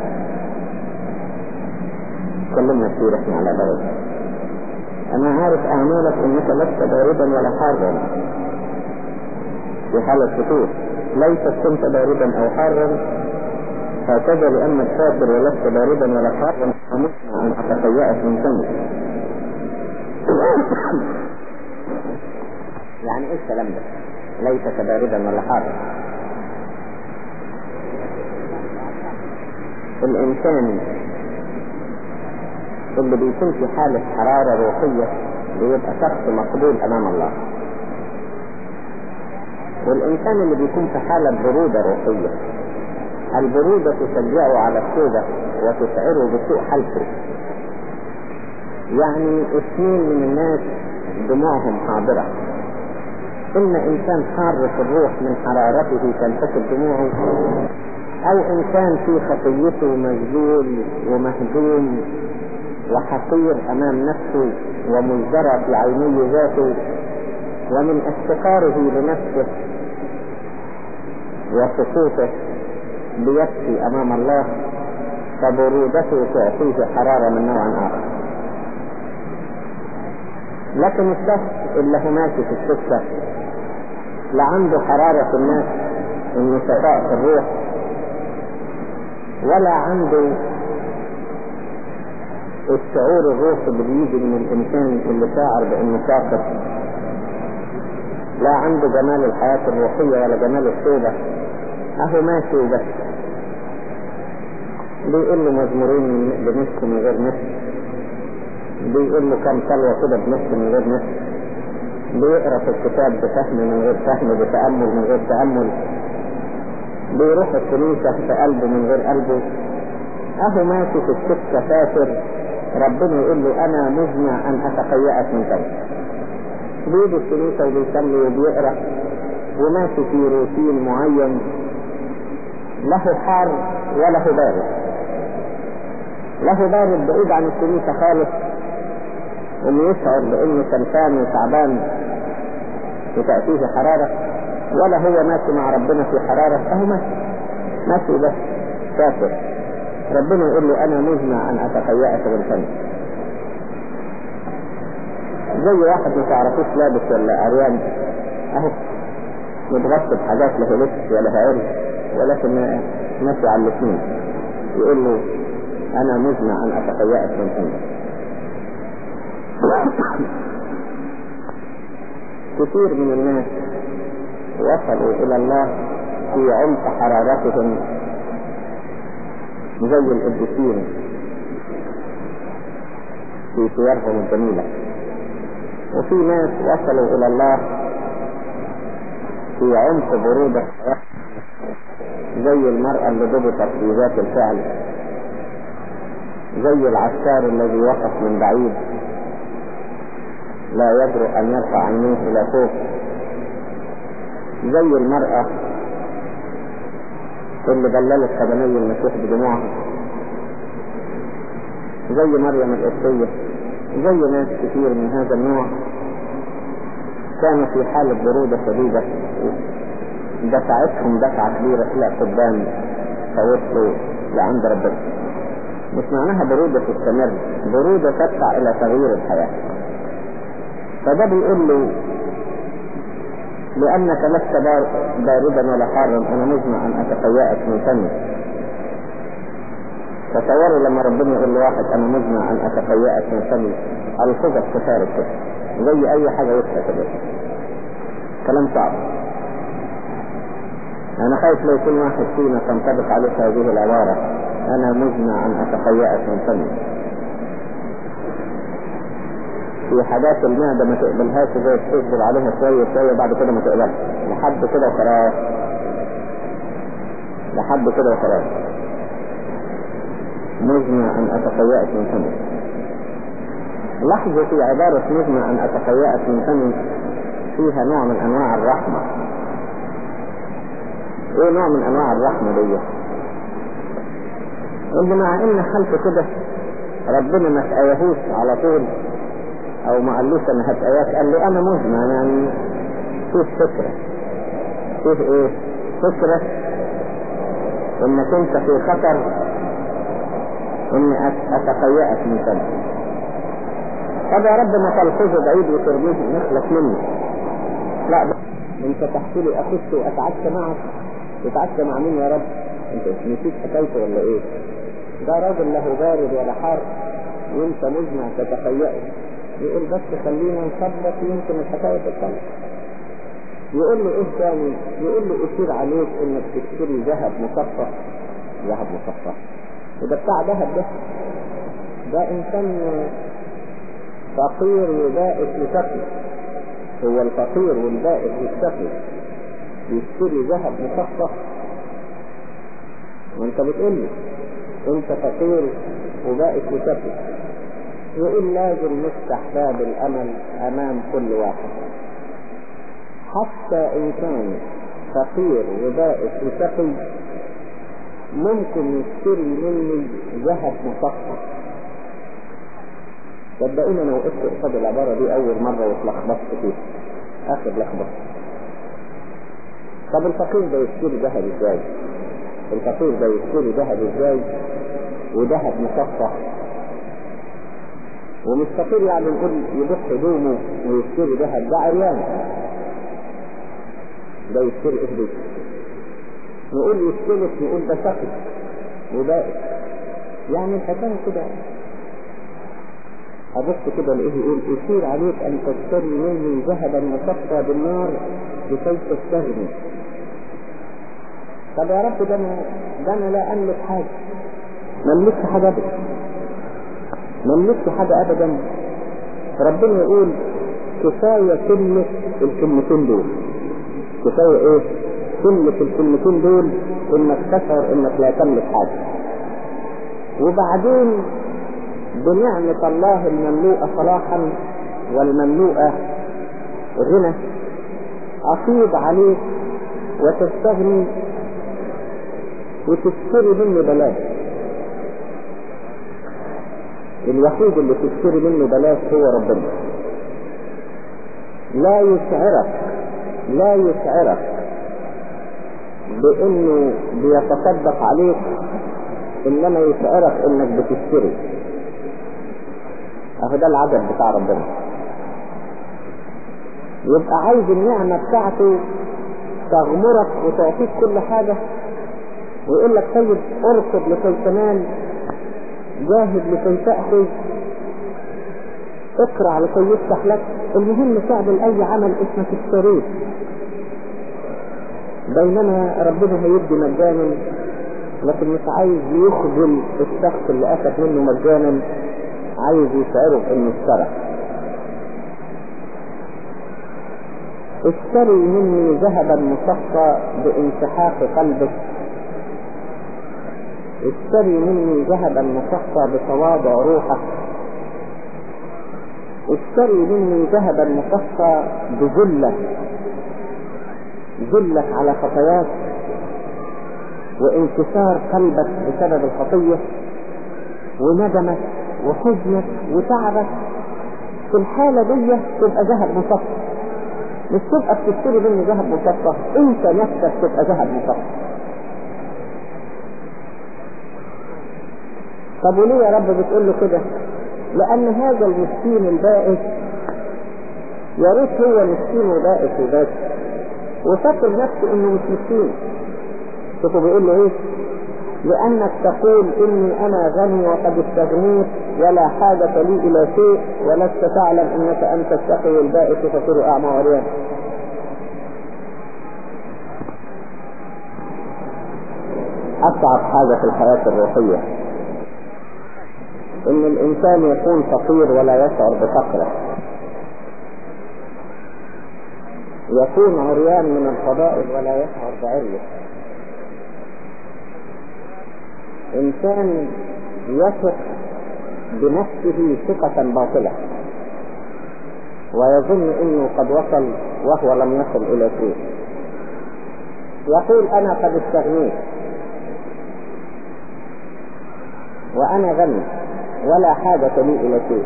كلنا كتير احنا على بلد، أنا عارف أعمالك إنك لست باردا ولا حارا. في حالة فتور ليست كنت باردا أو حارا، هكذا لأنك شاطر ولست باردا ولا حارا فمسمع أن أتخيأت من سنة. يعني إيه الكلام ده؟ ليس باردا ولا حارا. الإنسان اللي بيكون في حالة حرارة روحية بيبقى شخص مقبول أمام الله، والإنسان اللي بيكون في حالة برودة روحية، البرودة تشجعه على التوبة وتشعره بسوء حالته. يعني اثنين من الناس دموعهم حاضرة، إما إنسان حار في الروح من حرارته تنتشر دموعه، أو إنسان في خطيته مجذول ومهزوم وحقير أمام نفسه ومزدرى في عيني ذاته، ومن افتقاره لنفسه وسقوطه بيبكي أمام الله، فبرودته تعطيه حرارة من نوع آخر. لكن الشخص اللي هو ماشي في السكة لا عنده حرارة في الناس إنه شفاء في الروح، ولا عنده الشعور الروحي اللي بيجي من الإنسان اللي شاعر بإنه ساقط، لا عنده جمال الحياة الروحية ولا جمال التوبة، أهو ماشي وبس. بيقول له مزمورين بنصف من غير نصف، بيقول له كم صلوة كده بنصف من غير نصف، بيقرأ في الكتاب بفهم من غير فهم، بتأمل من غير تأمل، بيروح الكنيسة في قلبه من غير قلبه، أهو ماشي في السكة فاتر. ربنا يقول له أنا مزمع أن أتقيأك من كذا. بيجي الكنيسة وبيصلي وبيقرأ وماشي في روتين معين، له حار وله بارد. له بارد بعيد عن الكنيسة خالص انه يشعر بانه كنفان وتعبان وتأتيه حرارة، ولا هو ماشي مع ربنا في حرارة، فهو ماشي ماشي بس شاكر. ربنا يقول له انا مزمع ان اتخيأك بالفم. زي واحد ما تعرفوش لابس ولا عريان اهو متغطى بحاجات لا لبس ولا عري، ولكن ماشي على الاثنين، يقول له انا مزمع ان اتخيأك بالفم. كثير من الناس وصلوا الى الله في عمق حرارتهم زي القديسين في ثيابهم الجميلة، وفي ناس وصلوا الى الله في عمق برودة زي المرأة اللي ضبطت في ذات الفعل، زي العسكر الذي وقف من بعيد لا يجرؤ ان يرفع عينيه الى فوق، زي المرأة اللي بللت قدمي المسيح بدموعها، زي مريم القبطية، زي ناس كثير من هذا النوع كانوا في حالة برودة شديدة دفعتهم دفعة كبيرة الى قدام فوصلوا لعند ربنا. مش معناها برودة تستمر، برودة تدفع الى تغيير الحياة. فده بيقول له لأنك لست باردا ولا حارا أنا مزمع أن أتخيأك من فمي. تصوروا لما ربنا يقول لواحد أنا مزمع أن أتخيأك من فمي، ألفظك تفارق كده زي أي حاجة وسخة كده، كلام صعب. أنا خايف لو كل واحد فينا تنطبق عليه هذه العبارة أنا مزمع أن أتخيأك من فمي. في حاجات المعدة ما تقبلهاش زي تصبر عليها شوية شوية بعد كده ما تقبلها لحد كده وخلاص، لحد كده وخلاص. مزمع أن أتخيأك من فمي. لحظة في عبارة مزمع أن أتخيأك من فمي فيها نوع من أنواع الرحمة. إيه نوع من أنواع الرحمة دي؟ إن مع إن حالته كده ربنا ما تأيهوش على طول او ما قالوش انا هتقياك، قال له انا مزمع، يعني فيه فكرة، فيه ايه فكرة انك انت في خطر اني اتخيأك من فمي. طب يا رب ما تلحظه بعيد وترميه نخلص منه، لا بقى انت تحكي لي اخش واتعشى معك. تتعشى مع مين يا رب؟ انت نسيت حكايته ولا ايه؟ ده راجل له بارد ولا حار وانت مزمع تتخيأه. يقول بس خلينا نثبت يمكن الحكاية تتكلم. يقول له ايه ثاني؟ يقول له اشير عليك انك تشتري ذهب مصفى. ذهب مصفى وده بتاع ذهب ده ده انسان فقير وبائس وشقي. هو الفقير والبائس والشقي يشتري ذهب مصفى؟ وانت بتقول لي انت فقير وبائس وشقي. يقول لازم نفتح باب الامل امام كل واحد، حتى ان كان فقير وبائس وشقي ممكن يشتري مني ذهب مصفى. صدقوني انا وقفت قصاد العبارة دي اول مرة واتلخبطت فيها اخر لخبطة. طب الفقير ده يشتري ذهب ازاي؟ الفقير ده يشتري ذهب ازاي وذهب مصفى؟ ومش فقير يعني نقول يبيع هدومه ويشتري ذهب، ده عريان. ده يشتري ايه ده؟ نقول يشتري نقول ده شقي وبائس. يعني الحكاية كده أبص كده لقيه يقول يصير عليك أن تشتري مني ذهبا مصفى بالنار لكي تستغني. طب يا رب ده أنا ده أنا لا أملك حاجة، ما أملكش حاجة أبدا، ما أملكش حاجة أبدا. ربنا يقول كفاية كلمة الكلمتين دول. كفاية إيه؟ كلمة الكلمتين دول إنك تشعر إنك لا تملك حاجة. وبعدين بنعمة الله المملوءة صلاحا والمملوءة غنى أفيض عليك وتستغني وتشتري مني بلاش. الوحيد اللي تشتري منه بلاش هو ربنا. لا يشعرك لا يشعرك بانه بيتصدق عليك، انما يشعرك انك بتشتري. اهو ده العدد بتاع ربنا. يبقى عايز النعمة بتاعته تغمرك وتعطيك كل حاجة، ويقول لك طيب ارصد لكي تنال، جاهد لكي تأخذ، اقرأ لكي يفتح لك. المهم تعمل اي عمل اسمك اشتريت، بينما ربنا هيدي مجانا، لكن مش عايز يخذل الشخص اللي اخذ منه مجانا، عايز يشعره انه اشترى. اشتري مني ذهبا مصفى بانسحاق قلبك، اشتري مني ذهبا مصفى بتواضع روحك، اشتري مني ذهبا مصفى بذلة ذلك على خطاياك وانكسار قلبك بسبب الخطية وندمك وحزنك وتعبك. في الحالة دي تبقى ذهب مصفى، مش تبقى بتشتري مني ذهب مصفى، انت نفسك تبقى ذهب مصفى. طب وليه يا رب بتقول له كده؟ لان هذا المسكين البائس يا ريت هو مسكين وبائس وبس وفكر نفسه انه مش مسكين. شوفوا بيقول له ايه؟ لانك تقول اني انا غني وقد استغنيت ولا حاجة لي الى شيء، ولست تعلم انك انت الشقي البائس فصير اعمى وعريان. اصعب حاجة في الحياة الروحية ان الانسان يكون فقير ولا يشعر بفقره، يكون عريان من الفضائل ولا يشعر بعريه، انسان يثق بنفسه ثقة باطلة ويظن انه قد وصل وهو لم يصل الى شيء. يقول انا قد استغنيت وانا غني ولا حاجة لي الى شيء.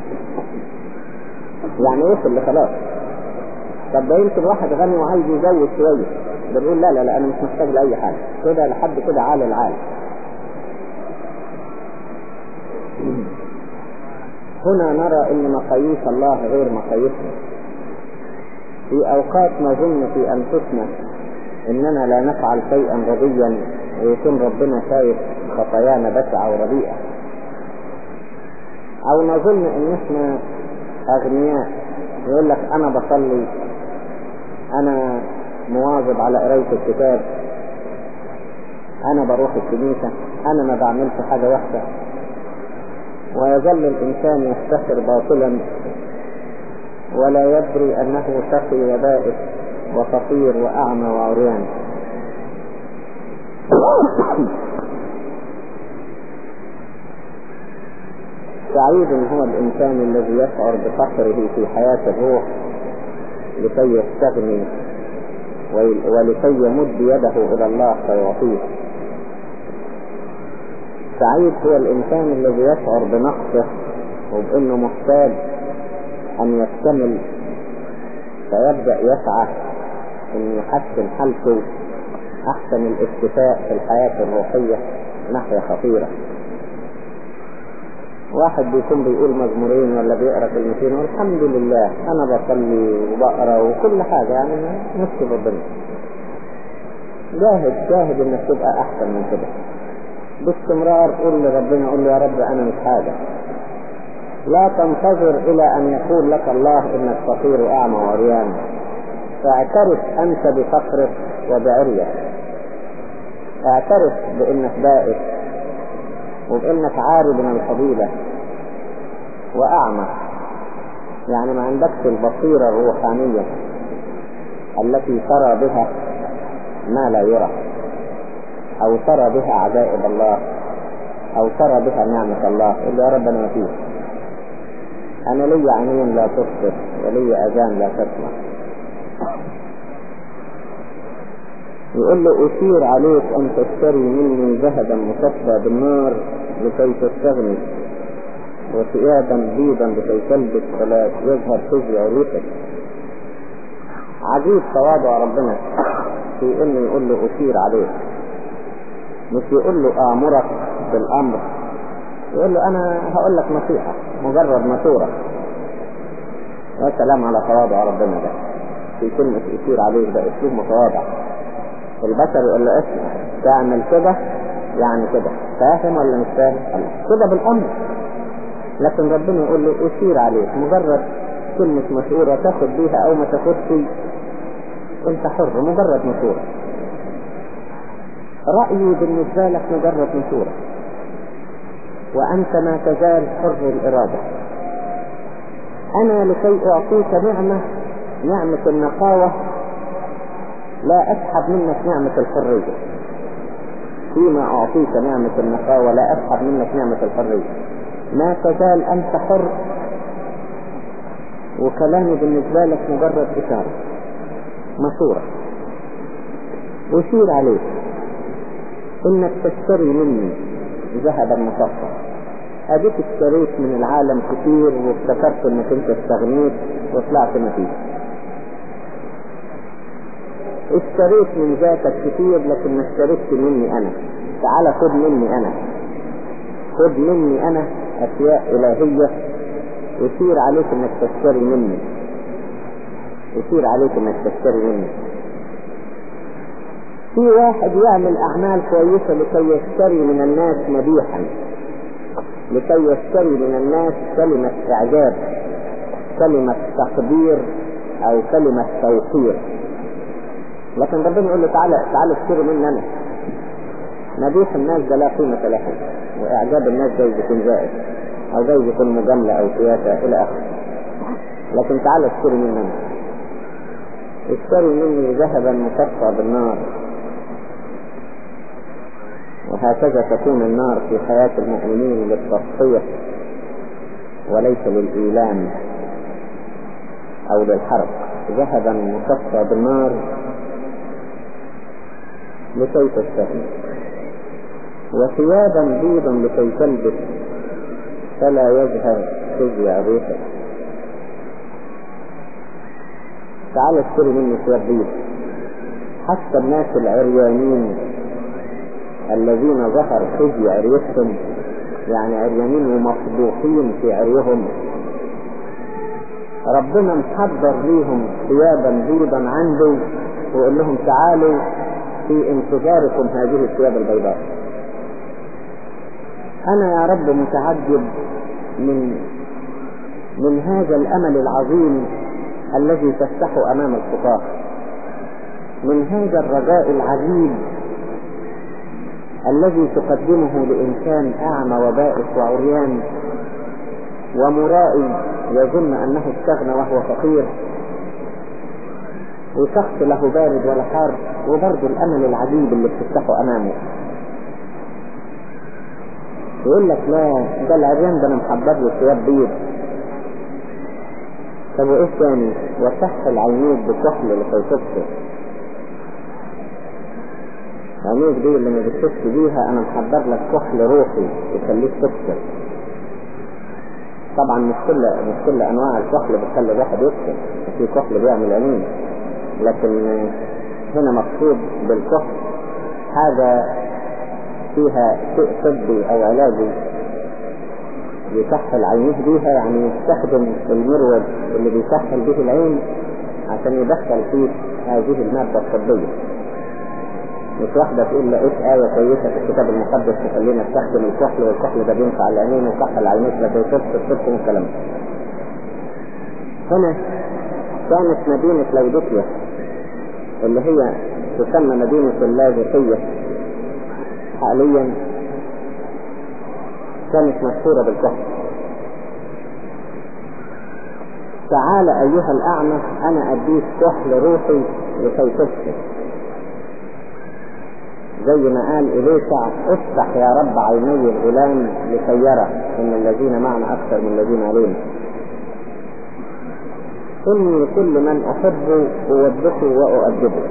يعني وصل لخلاص. طب ده يمكن واحد غني وعايز يزود شوية، بنقول لا لا لا انا مش محتاج لاي حاجة، كده لحد كده عال العال. هنا نرى ان مقاييس الله غير مقاييسنا. في اوقات نظن في انفسنا اننا لا نفعل شيئا رديا ويكون ربنا شايف خطايانا بشعة ورديئة، او نظن ان احنا اغنياء، يقول لك انا بصلي، انا مواظب على قراية الكتاب، انا بروح الكنيسة، انا ما بعملش حاجة وحشة، ويظل الانسان يفتخر باطلا ولا يدري انه شقي وبائس وفقير واعمى وعريان. سعيد هو الانسان الذي يشعر بفقره في حياة الروح لكي يستغني ولكي يمد يده الى الله فيعطيه. سعيد هو الانسان الذي يشعر بنقصه وبانه محتاج ان يكتمل فيبدأ يسعى ان يحسن حالته احسن الاكتفاء في الحياة الروحية ناحية خطيرة. واحد بيكون بيقول مزمورين ولا بيقرأ كلمتين والحمد لله انا بصلي وبقرأ وكل حاجة، يعني نشكر ربنا. جاهد جاهد انك تبقى احسن من كده باستمرار. قول لربنا، قول له يا رب انا مش حاجة. لا تنتظر الى ان يقول لك الله انك فقير واعمى وعريان. اعترف انت بفقرك وبعريك، اعترف بانك بائس وبانك عاري من الفضيلة واعمى، يعني ما عندكش البصيرة الروحانية التي ترى بها ما لا يرى، او ترى بها عجائب الله، او ترى بها نعمة الله. اللي يا رب انا فيه، انا لي عينين لا تبصر ولي اذان لا تسمع. يقول له اشير عليك ان تشتري مني ذهبا مصفى بالنار لكي تستغني. وثيابا بيضا لكي تلبس فلا يظهر خزي عروسك. عجيب تواضع ربنا في انه يقول له اشير عليك، مش يقول له امرك بالامر، يقول له انا هقول لك نصيحة مجرد مشورة. يا سلام على تواضع ربنا ده في كلمة اشير عليك، ده اسلوب متواضع. البشر يقول له اسمع تعمل كده يعني كده، فاهم ولا مش فاهم؟ كده بالامر. لكن ربنا يقول له اشير عليك، مجرد كلمة مشورة تاخد بيها او ما تاخدش انت حر، مجرد مشورة. رأيي بالنسبة لك مجرد مشورة، وانت ما تزال حر الارادة. انا لكي اعطيك نعمة، نعمة النقاوة، لا اسحب منك نعمة الحرية. فيما اعطيك نعمة النقاوة لا اسحب منك نعمة الحرية. ما تزال انت حر، وكلامي بالنسبة لك مجرد اشارة مشورة. اشير عليك انك تشتري مني ذهبا مصفى. اديك اشتريت من العالم كتير وافتكرت انك انت استغنيت وطلعت نتيجة. اشتريت من ذاتك كتير لكن ما اشتريتش مني انا. تعال خد مني انا، خد مني انا اشياء الهية. اشير عليك انك تشتري مني، اشير عليك انك تشتري مني. في واحد يعمل اعمال كويسة لكي يشتري من الناس مديحا، لكي يشتري من الناس كلمة اعجاب، كلمة تقدير او كلمة توقير. لكن ربنا يقول له تعالى تعالى اشتري مني انا. مديح الناس ده لا قيمة له، واعجاب الناس جايز يكون زائد او جايز يكون مجاملة او سياسة الى اخره. لكن تعالى اشتري مني انا، اشتري مني ذهبا مصفى بالنار. وهكذا تكون النار في حياة المؤمنين للتصفية وليس للإيلام أو للحرق. ذهبا مصفى بالنار لكي تستغني، وثيابا بيضا لكي تلبس فلا يظهر خزي عروسك. تعال اشتري مني ثياب بيض. حتى الناس العريانين الذين ظهر خزي عريتهم، يعني عريانين ومفضوحين في عريهم، ربنا محضر ليهم ثيابا بيضا عنده ويقول لهم تعالوا في انتظاركم هذه الثياب البيضاء. انا يا رب متعجب من من هذا الامل العظيم الذي تفتح امام الخطاة، من هذا الرجاء العجيب الذي تقدمه لإنسان أعمى وبائس وعريان ومرائي يظن أنه استغنى وهو فقير، وشخص له بارد ولا حار، وبرضه الأمل العجيب اللي بتفتحه أمامه. يقول لك لا ده العريان ده أنا محضر له ثياب بيض. طب وإيه تاني؟ وكحل عينيك بكحل لكي تبصر. عينيك دي اللي ما بتشوفش بيها انا محضر لك كحل روحي يخليك تبصر. طبعا مش كل مش كل انواع الكحل بتخلي الواحد يبصر، في كحل بيعمل عينين، لكن هنا مقصود بالكحل حاجة فيها شيء طبي او علاجي يكحل عينيه بيها، يعني يستخدم المروج اللي بيكحل به العين عشان يدخل فيه هذه المادة الطبية. مش واحدة تقول لقيت آية كويسة في الكتاب المقدس تخلينا نستخدم الكحل، والكحل ده بينفع العينين وكحل عينيك لكي تبصر تبصر الكلام. هنا كانت مدينة لوديكيا اللي هي تسمى مدينة اللاذقية حاليا كانت مشهورة بالكحل. تعال أيها الأعمى أنا أديك كحل روحي لكي تبصر. زي ما قال إليشع افتح يا رب عيني الغلام لكي يرى إن الذين معنا أكثر من الذين علينا. إني كل من أحبه أوبخه وأؤدبه.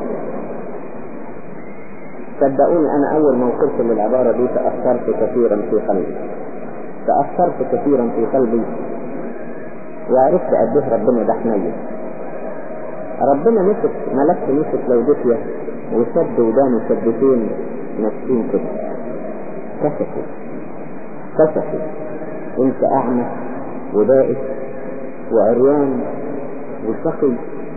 صدقوني أنا أول ما وصلت للعبارة دي تأثرت كثيرا في قلبي. تأثرت كثيرا في قلبي وعرفت قد ايه ربنا ده حنين. ربنا مسك ملك مسك لوديكيا وشد ودانه شدتين نفسين كده، كشفوا كشفوا انت اعمى وبائس وعريان وشقي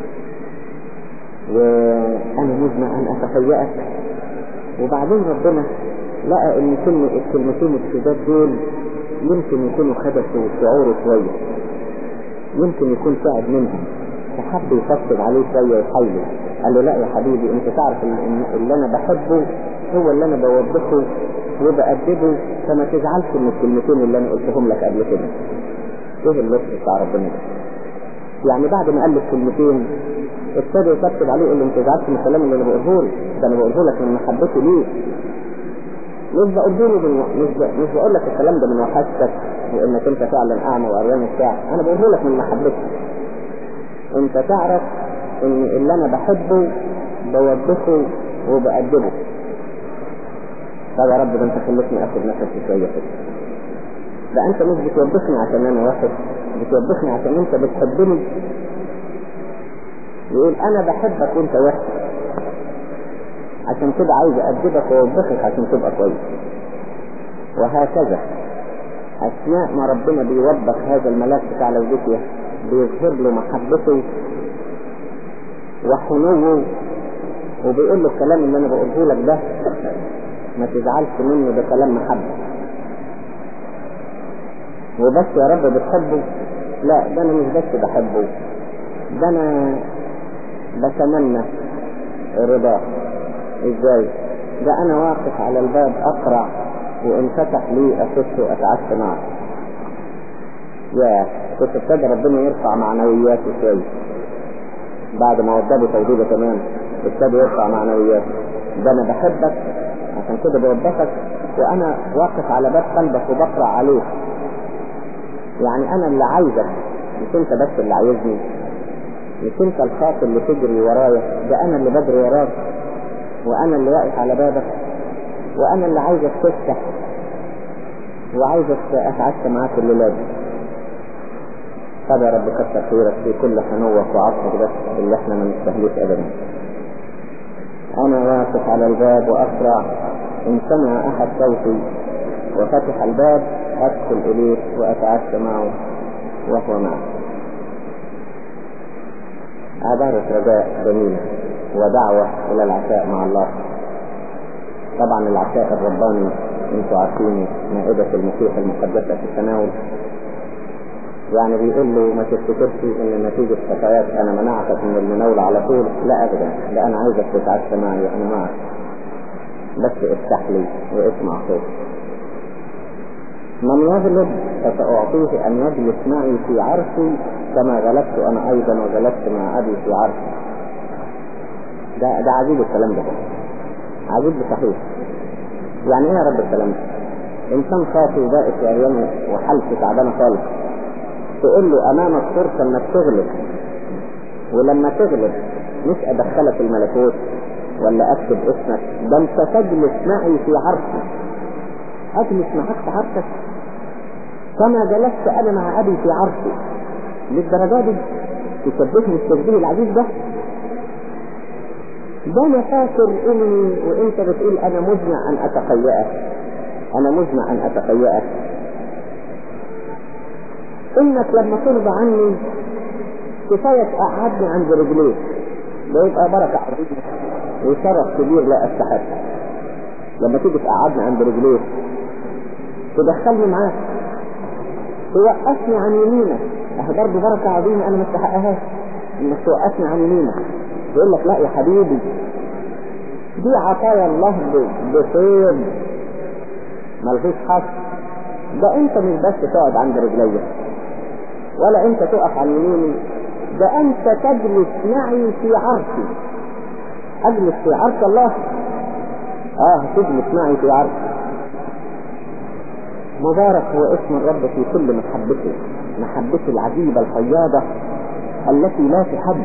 وانا مزمع ان اتفيأك. وبعدين ربنا لقى ان كلمة الكلمتين الشداد دول يمكن يكونوا خدشوا شعوره شوية، يمكن يكون تعب منهم، فحب يفصل عليه شوية ويحايله. قال له لا يا حبيبي، انت تعرف ان اللي انا بحبه هو اللي انا بوضحه وبأدبه، فما تزعلش من الكلمتين اللي انا قلتهم لك قبل كده. ايه اللطف بتاع ربنا ده؟ يعني بعد ما قال له الكلمتين ابتدى يكتب عليه يقول له ما تزعلش من الكلام اللي انا بقوله لك، ده انا بقوله لك من محبتي ليك، مش بقوله من مش ب... مش بقول لك الكلام ده من وحشتك وانك انت فعلا اعمى وعريان وبتاع، انا بقوله لك من محبتي. انت تعرف ان اللي انا بحبه بوضحه وبأدبه. طب يا رب ده انت خلتني اخد نفسي شويه كده، ده انت مش بتوضحني عشان انا واحد، بتوضحني عشان انت بتحبني. يقول انا بحبك وانت واحد، عشان كده عايز أدبك ووضحك عشان تبقى كويس. وهكذا أثناء ما ربنا بيوضح هذا الملاك بتاع لوديكيا بيظهر له محبته وحنوه، وبيقول له الكلام اللي أنا بقوله لك ده ما تزعلش منه، ده كلام محبة. وبس يا رب بتحبه؟ لا، ده أنا مش بس بحبه، ده أنا بتمنى رضاه. ازاي؟ ده انا واقف على الباب اقرع وان فتح لي اخش واتعشى معه. يا كنت ابتدى ربنا يرفع معنوياته شويه بعد ما وضبه توضيبه تمام، ابتدى يرفع معنوياته. ده انا بحبك عشان كده بوضحك، وانا واقف على باب قلبك وبقرع عليك. يعني انا اللي عايزك، مش انت بس اللي عايزني، مش انت الخاطر اللي تجري ورايا، ده انا اللي بجري وراك، وانا اللي واقف على بابك، وانا اللي عايزك تفتح وعايزك اتعشى معاك الليلة دي. طب يا رب كتر خيرك في كل حنوك وعطفك بس اللي احنا ما نستهلوش ابدا. انا واقف على الباب واقرع، ان سمع احد صوتي وفتح الباب ادخل اليه واتعشى معه وهو معه. عبارة رجاء جميلة ودعوة الى العشاء مع الله. طبعا العشاء الرباني انتوا عارفين مائدة المسيح المقدسة في التناول، يعني بيقول له ما تفتكرش ان نتيجة خطاياك انا منعتك من المناولة على طول، لا ابدا، ده انا عايزك تتعشى معي وانا معك، بس افتح لي واسمع صوتي. من يغلب فسأعطيه ان يجلس معي في عرشي كما غلبت انا ايضا وجلست مع ابي في عرشي. ده ده عجيب الكلام ده، عجيب صحيح. يعني ايه يا رب الكلام ده؟ انسان خاطئ وبائس وعريان وحالته تعبانه خالص، تقول له امامك فرصه انك تغلب، ولما تغلب مش ادخلك الملكوت ولا اكتب اسمك، ده انت تجلس معي في عرشي. اجلس معك في عرشك كما جلست انا مع ابي في عرشي. للدرجه دي تشبهني التشبيه العجيب ده؟ ده انا فاكر اني وانت بتقول انا مزمع ان اتقيأك، انا مزمع ان اتقيأك، انك لما ترضى عني كفاية تقعدني عند رجليك، ده يبقى بركة عظيمة وشرف كبير لا استحق. لما تيجي تقعدني عند رجليك تدخلني معاك توقفني عن يمينك، اه برضه بركة عظيمة انا ما استحقهاش انك توقفني عن يمينك. يقول لك لا يا حبيبي، دي عطايا الله بخير ملهوش حق. ده انت مش بس تقعد عند رجليك ولا انت تقف عن يميني، ده انت تجلس معي في عرشي. اجلس في عرش الله، اه تجلس معي في عرشي. مبارك هو اسم الرب في كل محبته، محبته العجيبة الفياضة التي لا تحد،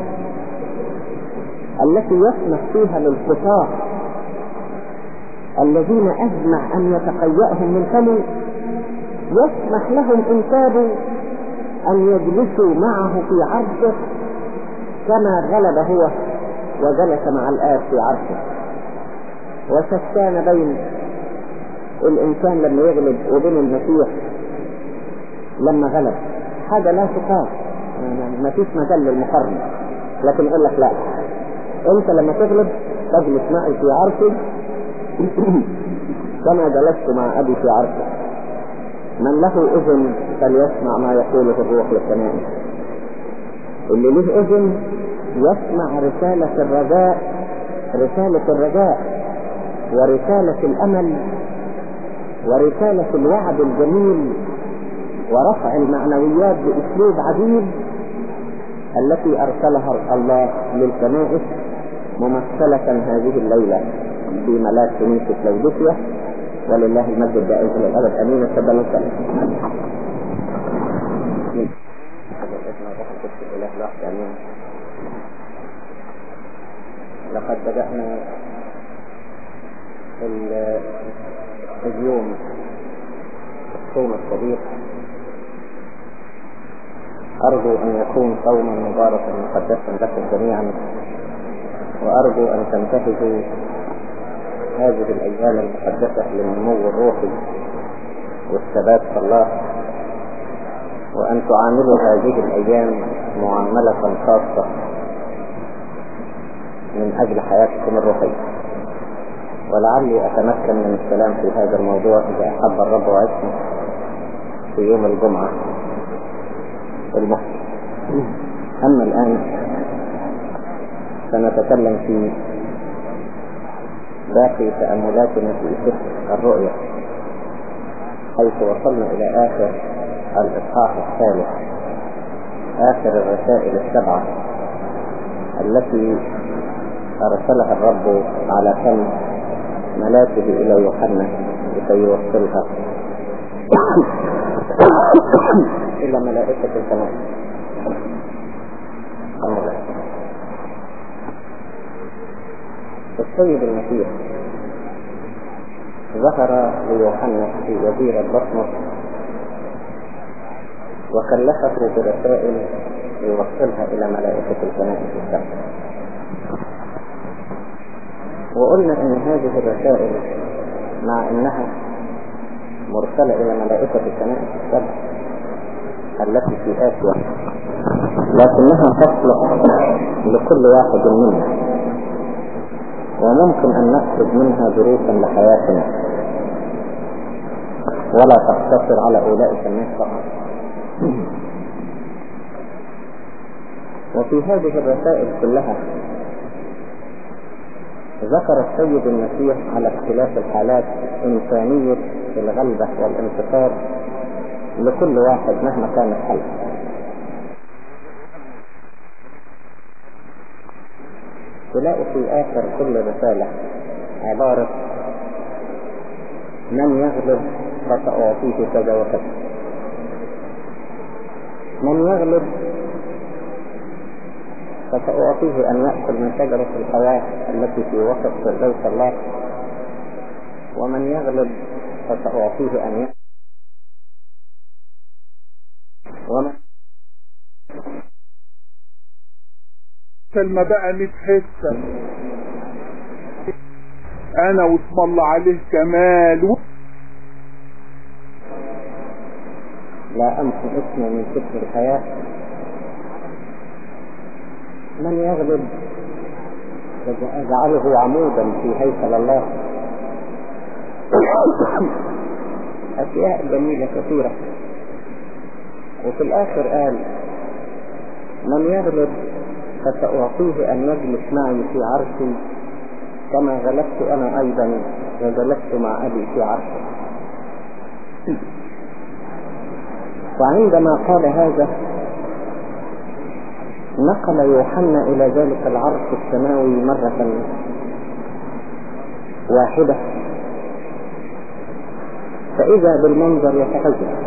التي يسمح فيها للخطاة الذين أجمع أن يتقيأهم من فمه يسمح لهم إن تابوا أن يجلسوا معه في عرشه كما غلب هو وجلس مع الآب في عرشه. وشتان بين الإنسان لما يغلب وبين المسيح لما غلب، حاجة لا تقاس، ما فيش مجال للمقارنة. لكن يقول لك لا، انت لما تغلب تجلس معي في عرشي كما جلست مع أبي في عرشه. من له أذن فليسمع ما يقوله الروح للكنائس. اللي له أذن يسمع رسالة الرجاء، رسالة الرجاء ورسالة الأمل ورسالة الوعد الجميل ورفع المعنويات بأسلوب عجيب التي أرسلها الله للكنائس ممثلة هذه الليلة في ملاك كنيسة لوديكيا. ولله المجد الدائم إلى الأبد. أمين. تفضلوا سلام. لقد بدأنا اليوم الصوم الصديق. أرجو أن يكون صوما مباركا مقدسا لكم جميعا، وأرجو أن تنتهزوا هذه الأيام المقدسة للنمو الروحي والثبات في الله، وأن تعاملوا هذه الأيام معاملة خاصة من أجل حياتكم الروحية. ولعلي أتمكن من الكلام في هذا الموضوع إذا أحب الرب وعشنا في يوم الجمعة المقبل. أما الآن سنتكلم في باقي تأملاتنا في سفر الرؤيا، حيث وصلنا إلى آخر الإصحاح الثالث، آخر الرسائل السبعة التي أرسلها الرب على فم ملاكه إلى يوحنا لكي يوصلها إلى ملائكة السماء. السيد المسيح ظهر ليوحنا في جزيرة بطمس وكلفه برسائل يوصلها إلى ملائكة الكنائس السبع. وقلنا إن هذه الرسائل مع إنها مرسلة إلى ملائكة الكنائس السبع التي في آسيا، لكنها تصلح لكل واحد منا، وممكن أن نأخذ منها دروسا لحياتنا ولا تقتصر على أولئك الناس فقط. وفي هذه الرسائل كلها ذكر السيد المسيح على اختلاف الحالات إمكانية الغلبة والانتصار لكل واحد مهما كانت حالته. تلاقي في آخر كل رسالة عبارة من يغلب فسأعطيه كذا وكذا. من يغلب فسأعطيه أن يأكل من شجرة الحياة التي في وسط فردوس الله، ومن يغلب فسأعطيه أن يأكل ومن كلمة بقى متحسة أنا واسم الله عليه كمال و... لا أمحو اسمه من سفر الحياة. من يغلب يجعله عمودا في هيكل الله. أشياء جميلة كثيرة. وفي الآخر قال من يغلب فسأعطيه أن يجلس معي في عرشي كما غلبت أنا أيضا وجلست مع أبي في عرشه. وعندما قال هذا نقل يوحنا إلى ذلك العرش السماوي مرة واحدة، فإذا بالمنظر يتغير.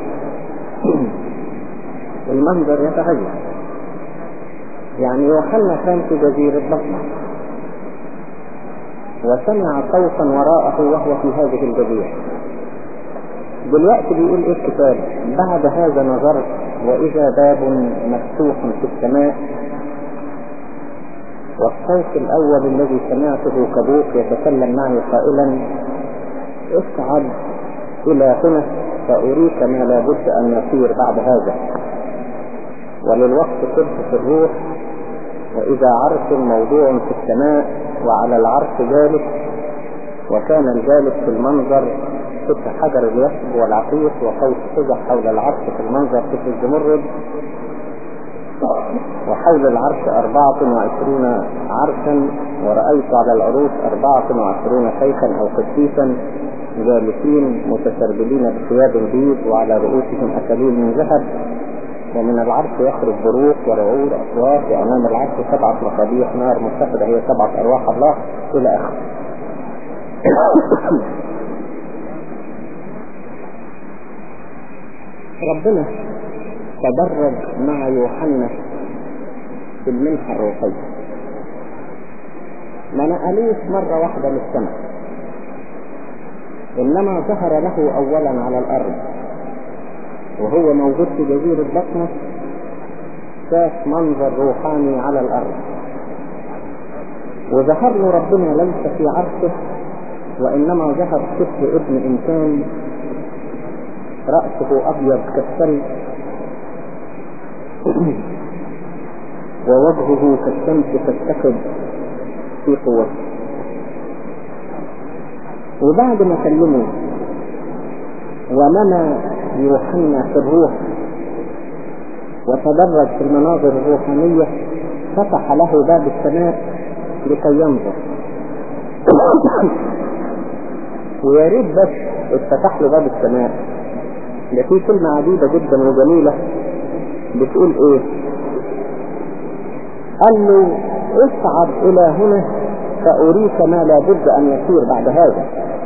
المنظر يتغير. يعني يوحنا كان في جزيرة بطمس وسمع صوتا وراءه وهو في هذه الجزيرة، دلوقتي بيقول ايه الكتاب؟ بعد هذا نظرت واذا باب مفتوح في السماء، والصوت الاول الذي سمعته كبوق يتكلم معي قائلا اصعد الى هنا فاريك ما لابد ان يصير بعد هذا. وللوقت صرت في الروح واذا عرش موضوع في السماء وعلى العرش جالس، وكان الجالس في المنظر ست حجر اليسب والعقيق وقوس قزح حول العرش في المنظر ست الزمرد، وحول العرش أربعة وعشرون عرشا، ورأيت على العروش أربعة وعشرون شيخا أو قسيسا جالسين متسربلين بثياب بيض وعلى رؤوسهم أكاليل من ذهب، ومن العرش يخرج بروق ورعود أصوات، وأمام العرش سبعة مصابيح نار متخذة هي سبعة أرواح الله إلى آخره. ربنا تدرج مع يوحنا في المنحة الروحية، ما نقلوش مرة واحدة للسماء، إنما ظهر له أولا على الأرض وهو موجود في جزيرة بطمس، شاف منظر روحاني على الأرض، وظهر له ربنا ليس في عرشه وإنما ظهر شبه ابن إنسان رأسه أبيض كالثلج ووجهه كالشمس تتخذ في قوته. وبعد ما كلمه ونمى يوحنا في الروح وتدرج في المناظر الروحانية، فتح له باب السماء لكي ينظر. ويا ريت بس اتفتح له باب السماء، ده في كلمة عديدة جدا وجميلة بتقول ايه؟ قال له اصعد الى هنا فاريك ما لابد ان يصير بعد هذا.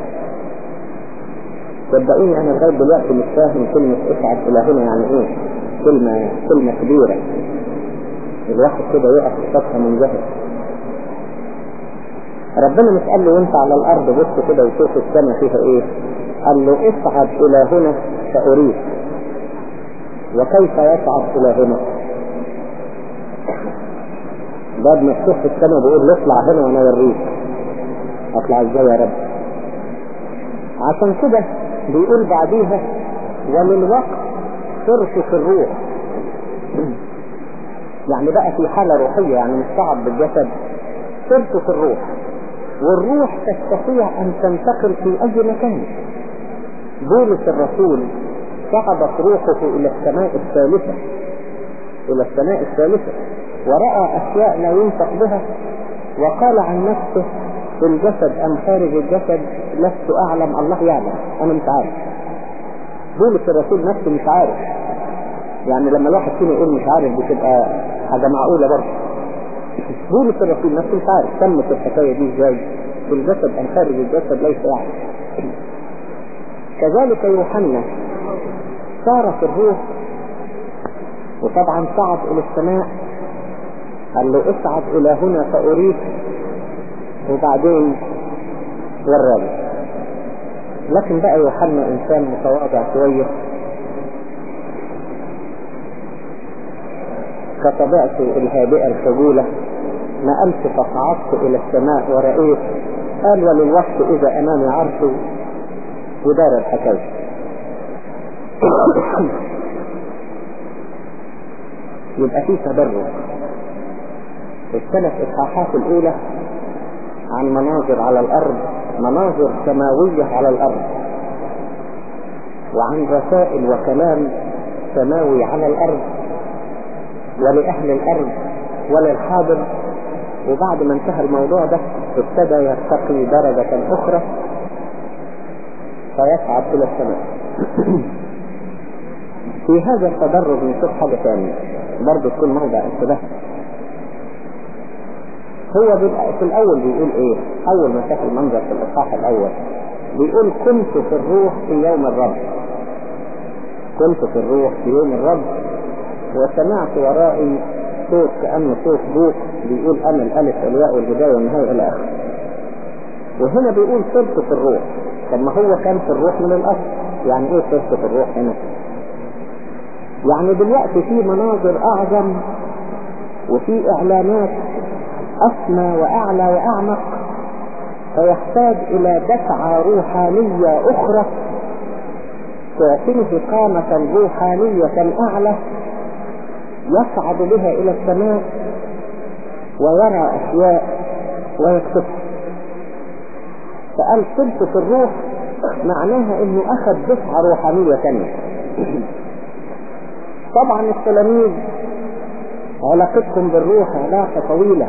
صدقوني انا لغايه دلوقتي مش فاهم كلمة اصعد الى هنا يعني ايه. كلمة كلمة كبيرة الواحد كده يقف قصادها من ذهب. ربنا مش قال له وانت على الارض بص كده وشوف السماء فيها ايه، قال له اصعد الى هنا فاريك. وكيف يصعد الى هنا؟ باب مفتوح في السماء بيقول له اطلع هنا وانا اوريك. اطلع ازاي يا رب؟ عشان كده بيقول بعديها وللوقت صرت في الروح. يعني بقى في حالة روحية، يعني مش صعد بالجسد، صرت في الروح. والروح تستطيع ان تنتقل في اي مكان. بولس الرسول صعدت روحه الى السماء الثالثة الى السماء الثالثة ورأى اشياء لا ينطق بها، وقال عن نفسه في الجسد ام خارج الجسد لست اعلم، الله يعلم، انا مش عارف. بولس الرسول نفسه مش عارف. يعني لما الواحد فينا يقول مش عارف بتبقى حاجة معقولة برضه. بولس الرسول نفسه مش عارف تمت الحكاية دي ازاي، في الجسد ام خارج الجسد ليس يعلم. كذلك يوحنا صار في الروح، وطبعا صعد الى السماء، قال له اصعد الى هنا فاريك، وبعدين وراني. لكن بقى يوحنا انسان متواضع شويه كطبيعته الهادئه الخجوله، ما قالش فصعدت الى السماء ورأيت، قال وللوقت اذا امامي عرشه، ودار الحكايه. يبقى في تدرج. الثلاث اصحاحات الاولى عن مناظر على الارض، مناظر سماوية على الارض، وعن رسائل وكلام سماوي على الارض ولأهل الارض وللحاضر. وبعد ما انتهى الموضوع ده ابتدى يرتقي درجة اخرى فيصعد الى السماء. في هذا التدرج نشوف حاجة ثانية برضه تكون موضع انتباه. هو في الاول بيقول ايه؟ اول ما شاف المنظر في الاصحاح الاول بيقول كنت في الروح في يوم الرب، كنت في الروح في يوم الرب وسمعت ورائي صوت كأنه صوت بوق بيقول انا الالف والياء والبداية والنهاية الى اخره. وهنا بيقول صرت في الروح. طب ما هو كان في الروح من الاصل، يعني ايه فرصة الروح هنا؟ يعني دلوقتي في مناظر اعظم وفي اعلانات اسمى واعلى واعمق، فيحتاج الى دفعة روحانية اخرى تعطيه قامة روحانية اعلى يصعد بها الى السماء ويرى اشياء ويكتشف. فقال فرصة الروح معناها انه اخذ دفعة روحانية ثانية. طبعا التلاميذ علاقتكم بالروح علاقة طويلة.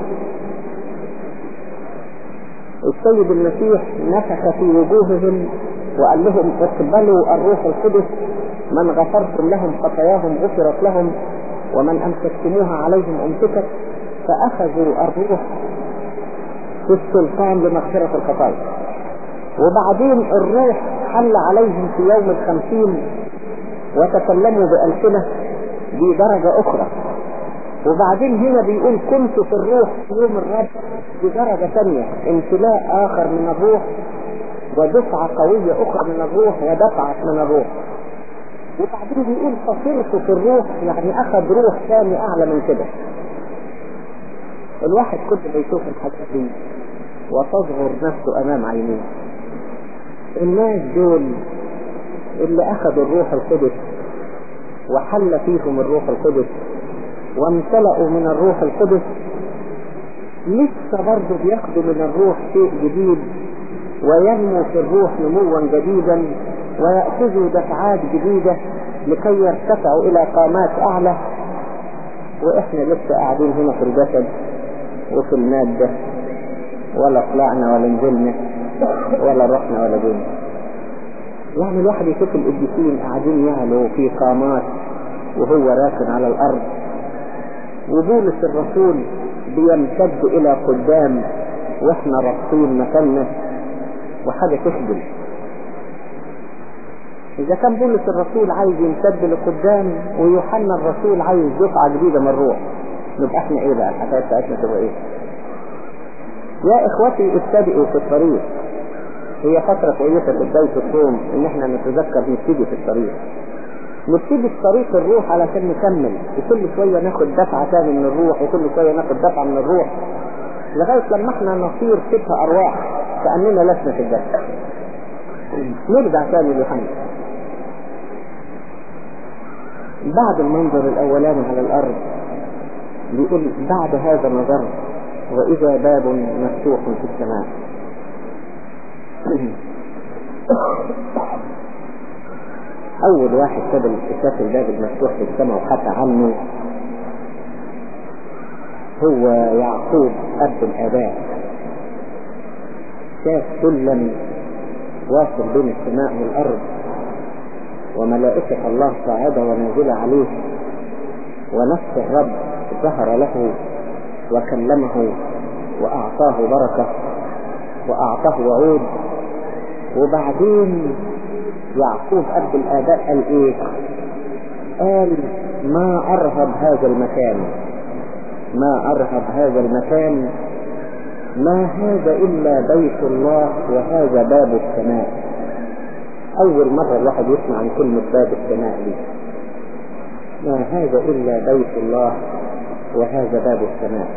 السيد المسيح نفخ في وجوههم وقال لهم اقبلوا الروح القدس، من غفرتم لهم خطاياهم غفرت لهم ومن امسكتموها عليهم امسكت. فاخذوا الروح في السلطان لمغفرة الخطايا. وبعدين الروح حل عليهم في يوم الخمسين وتكلموا بألسنة، دي درجة أخرى. وبعدين هنا بيقول كنت في الروح في يوم الرب، دي درجة ثانية، امتلاء آخر من الروح ودفعة قوية أخرى من الروح ودفعة من الروح. وبعدين بيقول فصرت في الروح، يعني أخذ روح ثاني أعلى من كده. الواحد كل ما يشوف الحاجات دي وتصغر نفسه أمام عينيه. الناس دول اللي أخذوا الروح القدس وحل فيهم الروح القدس وامتلأوا من الروح القدس، لسه برضه بياخدوا من الروح شيء جديد وينمو في الروح نموا جديدا ويأخذوا دفعات جديدة لكي يرتفعوا إلى قامات أعلى. وإحنا لسه قاعدين هنا في الجسد وفي المادة، ولا طلعنا ولا نزلنا ولا رحنا ولا جينا. يعني الواحد يشوف القديسين قاعدين يعلوا في قامات وهو راكن على الأرض، وبولس الرسول بيمتد إلى قدام وإحنا رابطين مكاننا، وحاجة تخجل. إذا كان بولس الرسول عايز يمتد لقدام ويوحنا الرسول عايز دفعة جديدة من الروح، نبقى احنا ايه بقى؟ الحكاية بتاعتنا تبقى ايه؟ يا اخوتي ابتدئوا في الطريق. هي فترة كويسة في بداية الصوم ان احنا نتذكر نبتدي في الطريق. نبتدي في طريق الروح علشان نكمل، وكل شوية ناخد دفعة تاني من الروح، وكل شوية ناخد دفعة من الروح لغاية لما احنا نصير شبه ارواح كأننا لسنا في الجسد. نرجع تاني ليوحنا. بعد المنظر الاولاني على الارض بيقول بعد هذا نظرت واذا باب مفتوح في السماء. اول واحد شاف الباب المفتوح في السماء وحكى عنه هو يعقوب اب الاباء. شاف سلم واصل بين السماء والارض وملائكة الله صاعدة ونازلة عليه، ونفس الرب ظهر له وكلمه وأعطاه بركة وأعطاه وعود. وبعدين يعقوب أب الآباء قال إيه؟ قال ما أرهب هذا المكان، ما أرهب هذا المكان، ما هذا إلا بيت الله وهذا باب السماء. أول مرة الواحد يسمع عن كلمة باب السماء دي. ما هذا إلا بيت الله وهذا باب السماء.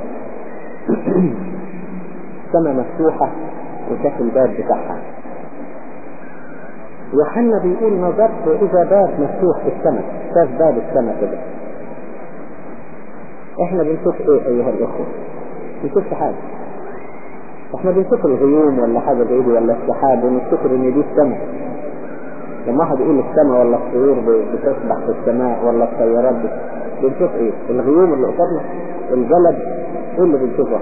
السماء مفتوحة وشاف الباب بتاعها. يوحنا بيقول نظرت وإذا باب مفتوح في السماء، شاف باب السماء كده. احنا بنشوف ايه ايها الاخوة؟ بنشوف حاجة. احنا بنشوف الغيوم ولا حاجة زي دي ولا السحاب ونفتكر ان دي السماء. لما واحد يقول السماء ولا الطيور بتسبح في السماء ولا الطيارات دي، بنشوف ايه؟ الغيوم اللي قصادنا، الجلد، ايه اللي بنشوفه؟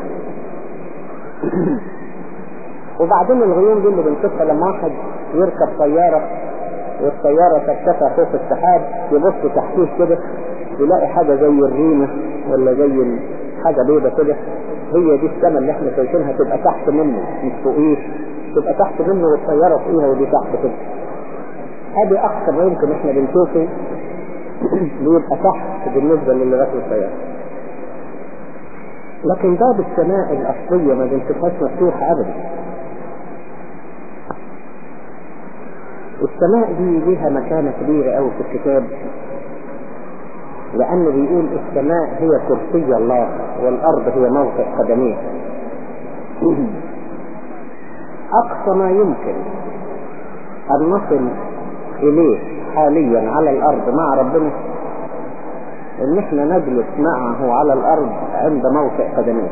وبعدين الغيوم دي اللي بنشوفها لما واحد يركب طيارة والطيارة ترتفع فوق السحاب، يبص تحتيه كده يلاقي حاجة زي الريمة ولا زي حاجة بيضة كده، هي دي السماء اللي احنا شايفينها، تبقى تحت منه مش فوقيه، تبقى تحت منه والطيارة فوقيها ودي تحت كده. هذه أكثر ما يمكن احنا بنشوفه بيبقى تحت بالنسبة للي راكب الطيارة. لكن باب السماء الأصلية ما بنشوفهاش مفتوحة أبدا. السماء دي ليها مكانة كبيرة أوي في الكتاب، لأنه بيقول السماء هي كرسي الله والأرض هي موقع قدميه. أقصى ما يمكن أن نصل إليه حاليا على الأرض مع ربنا إن احنا نجلس معه على الأرض عند موقع قدميه.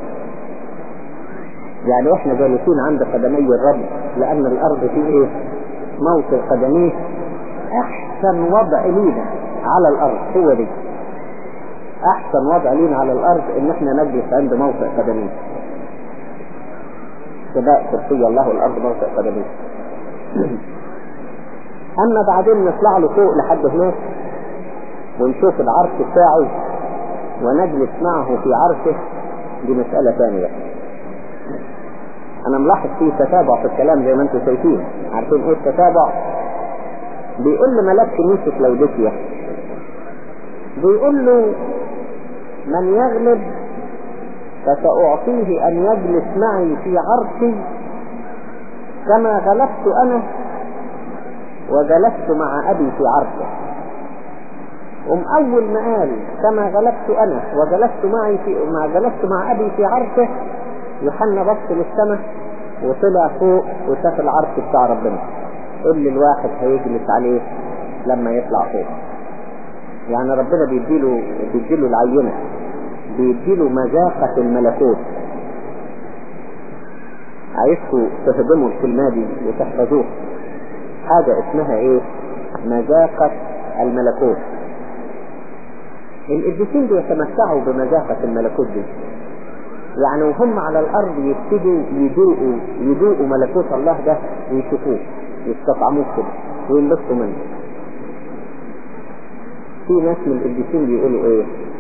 يعني احنا جالسين عند قدمي الرب، لأن الأرض فيه إيه؟ موقع قدميه. أحسن وضع لينا على الأرض هو دي، أحسن وضع لينا على الأرض إن احنا نجلس عند موقع قدميه. سباء كرسي الله والأرض موقع قدميه. أما بعدين نطلع له فوق لحد هناك ونشوف العرش بتاعه ونجلس معه في عرشه، دي مسألة ثانية. أنا ملاحظ فيه تتابع في الكلام زي ما أنتم شايفين. عارفين إيه التتابع؟ بيقول لملاك كنيسة لوديكيا، بيقول له من يغلب فسأعطيه أن يجلس معي في عرشي كما غلبت أنا وجلست مع أبي في عرشه. أم أول ما قال كما غلبت أنا وجلست معي في مع جلست مع أبي في عرشه، يوحنا بص للسماء وطلع فوق وشاف العرش بتاع ربنا اللي الواحد هيجلس عليه لما يطلع فوق. يعني ربنا بيديله بيديله العينة، بيديله مذاقة الملكوت. عايزكم تهضموا الكلمة دي وتحفظوه. حاجة اسمها ايه؟ مذاقة الملكوت. القديسين بيتمتعوا بمذاقة الملكوت دي، يعني وهم على الارض يبتدوا يدوقوا يدوقوا ملكوت الله ده ويشوفوه يستطعموه كده وينبسطوا منه. في ناس من القديسين بيقولوا ايه؟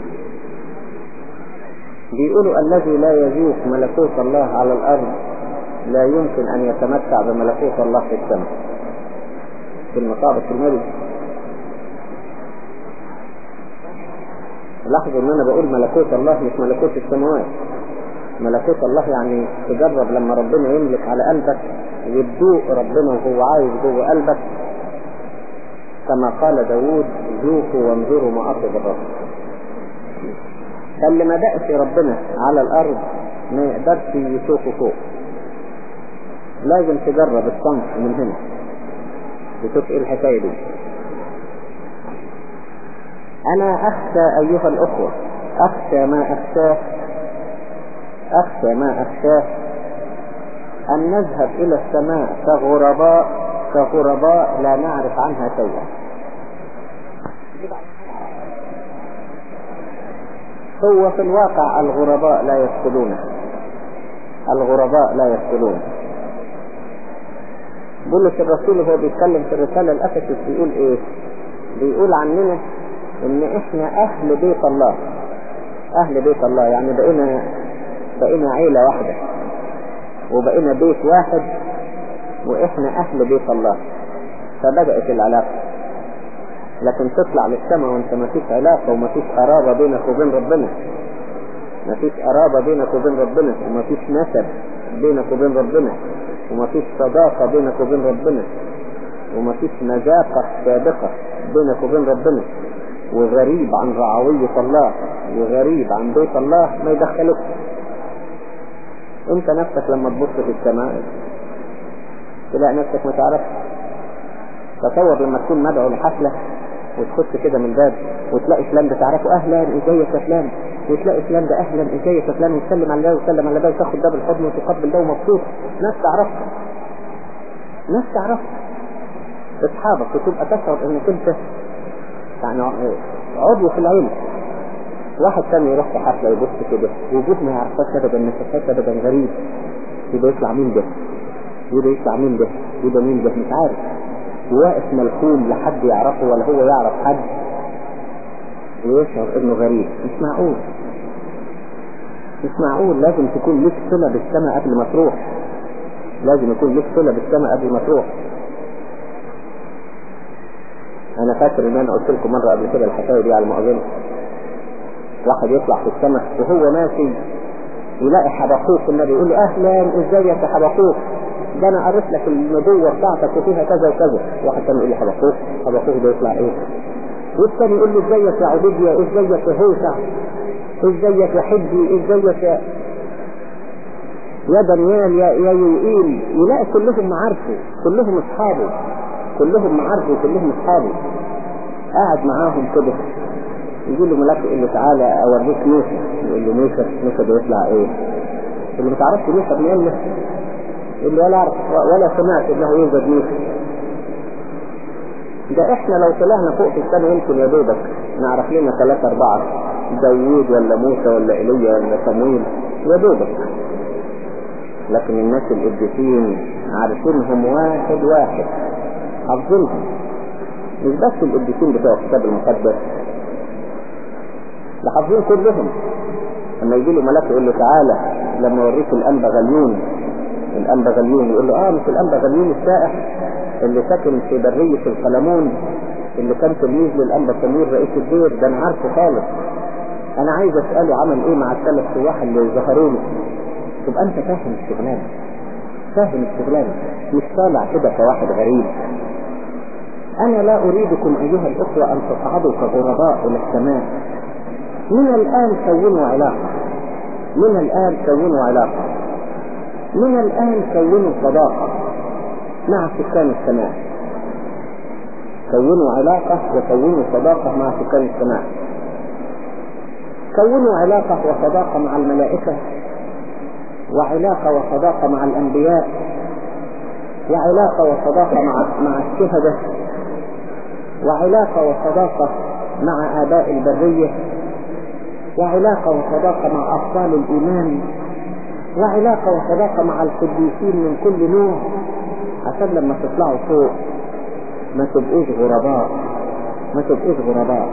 بيقولوا الذي لا يذوق ملكوت الله على الارض لا يمكن ان يتمتع بملكوت الله في السماء. في المطابق المالي لاحظوا ان انا بقول ملكوت الله مش ملكوت السماوات. ملكوت الله يعني تجرب لما ربنا يملك على قلبك وتذوق ربنا وهو عايز جوه قلبك، كما قال داود ذوقوا وانظروا ما أطيب الرب. فاللي ما دقش ربنا على الأرض ما يقدرش يشوفه فوق. لازم تجرب الصنف من هنا تشوف ايه الحكاية دي. أنا أخشى أيها الأخوة، أخشى ما أخشاه أخشى ما أخشاه أن نذهب إلى السماء كغرباء كغرباء لا نعرف عنها شيئا. هو في الواقع الغرباء لا يسكنون، الغرباء لا يسكنون. بولس الرسول هو بيتكلم في الرسالة الأفسس بيقول إيه؟ بيقول عننا إن إحنا أهل بيت الله. أهل بيت الله يعني بقينا بقينا عيلة واحدة وبقينا بيت واحد وإحنا أهل بيت الله. فبدأت العلاقة. لكن تطلع للسماء وانت ما فيش علاقة وما فيش قرابة بينك وبين ربنا، ما فيش قرابة بينك وبين ربنا، وما فيش نسب بينك وبين ربنا، وما فيش صداقة بينك وبين ربنا، وما فيش مذاقة سابقة بينك وبين ربنا، وغريب عن رعوية الله وغريب عن بيت الله، ما يدخلك. انت نفسك لما تبص في السماء تلاقي نفسك ما تعرفش. تصور لما تكون مدعو لحفلة وتخش كده من الباب وتلاقي فلان ده تعرفه، اهلا ازيك يا فلان، وتلاقي فلان ده اهلا ازيك يا فلان، وتسلم على ده وتسلم على ده وتاخد ده بالحضن وتقبل ده ومبسوط. ناس تعرفها ناس تعرفها اصحابك، وتبقى تشعر انك انت يعني عضو في العيلة. واحد ثاني يروح في حفلة يبص كده وجود ما يعرفهاش ابدا، مسافات ابدا، غريب، يبقى يطلع مين ده، يبقى يطلع مين ده، يبقى مين ده، مش عارف، واقف ملكون لحد يعرفه ولا هو يعرف حد، ويشعر انه غريب. مش معقول مش معقول لازم تكون لك صلة بالسماء قبل ما تروح. لازم يكون لك صلة بالسماء قبل ما تروح. انا فاكر ان انا قلت لكم مرة قبل كده الحكاية دي على المؤذنة. واحد يطلع في السماء وهو ماشي يلاقي حبقوق، النبي يقول له اهلا ازيك يا حبقوق، ده انا قريت لك النبوة بتاعتك وفيها كذا وكذا. واحد كان يقول لي حبقوق، حبقوق ده يطلع ايه؟ والثاني يقول لي ازيك يا عبيديا، ازيك يا هوسع، ازيك يا حبي، ازيك يا يا دانيال، يا يا يوئيل. يلاقي كلهم معارفه، كلهم اصحابه، كلهم معارفه، كلهم اصحابه. قاعد معاهم كده يقول له ملاك يقول له تعالى اوريك موسى. يقول له موسى، موسى ده يطلع ايه؟ اللي ما تعرفش موسى بنقول له اللي ولا عرف ولا سمعت انه يوجد موسى. ده احنا لو طلعنا فوق في السنة يمكن يا دوبك نعرف لنا ثلاثة اربعة، داوود ولا موسى ولا ايليا ولا صمويل يا دوبك. لكن الناس القديسين عارفينهم واحد واحد، حافظينهم. مش بس القديسين بتوع الكتاب المقدس، ده حافظين كلهم. لما يجي له ملاك يقول له تعالى لما اوريك الانبا غليون، الانبا غليون يقول له اه مش الانبا غليون السائح اللي ساكن في برية القلمون اللي كان تلميذ للانبا سمير رئيس الدير؟ ده انا عارفه خالص. انا عايز اساله عمل ايه مع الثلاث سواح اللي ظهروا له. تبقى انت فاهم الشغلانه، فاهم الشغلانه، مش طالع كده كواحد غريب. انا لا اريدكم ايها الاخوه ان تصعدوا كغرباء الى السماء. من الان كونوا علاقه، من الان كونوا علاقه، من الان كونوا صداقه مع سكان السماء. كونوا علاقه وكونوا صداقه مع سكان السماء. كونوا علاقه وصداقه مع الملائكه، وعلاقة وصداقة مع الأنبياء، وعلاقة وصداقة مع مع الشهداء، وعلاقة وصداقة مع آباء البرية، وعلاقة وصداقة مع أبطال الإيمان، وعلاقة وصداقة مع القديسين من كل نوع، عشان لما تطلعوا فوق ما تبقوش غرباء، ما تبقوش غرباء.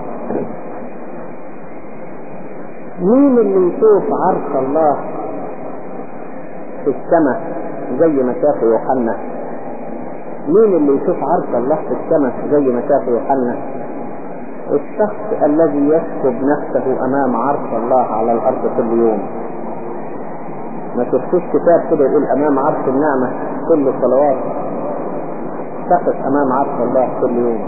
مين اللي يشوف عرش الله في السماء زي ما شاف يوحنا؟ مين اللي يشوف عرش الله في السماء زي ما شاف يوحنا؟ الشخص الذي يسكب نفسه امام عرش الله على الارض كل يوم. ما تشوفش كتاب كده يقول امام عرش النعمة كل الصلوات. تقف امام عرش الله كل يوم.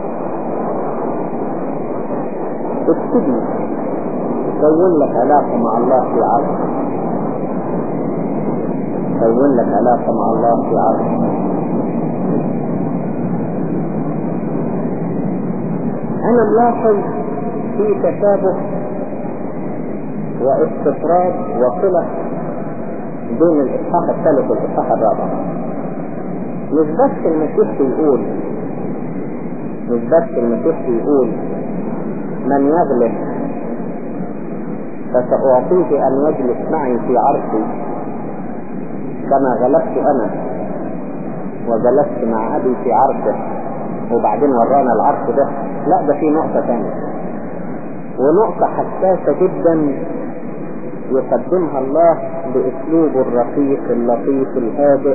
ابتدي تكون لك علاقة مع الله في عرش، كون لك علاقة مع الله في عرش. أنا ملاحظ في تشابه واستطراد وصلة بين الإصحاح الثالث والإصحاح الرابع. مش بس المسيح يقول مش بس المسيح يقول من يغلب فسأعطيه أن يجلس معي في عرشي كما غلبت أنا وجلست مع أبي في عرشه، وبعدين ورانا العرش ده. لا، ده في نقطة ثانية، ونقطة حساسة جدا يقدمها الله بأسلوبه الرقيق اللطيف الهادئ.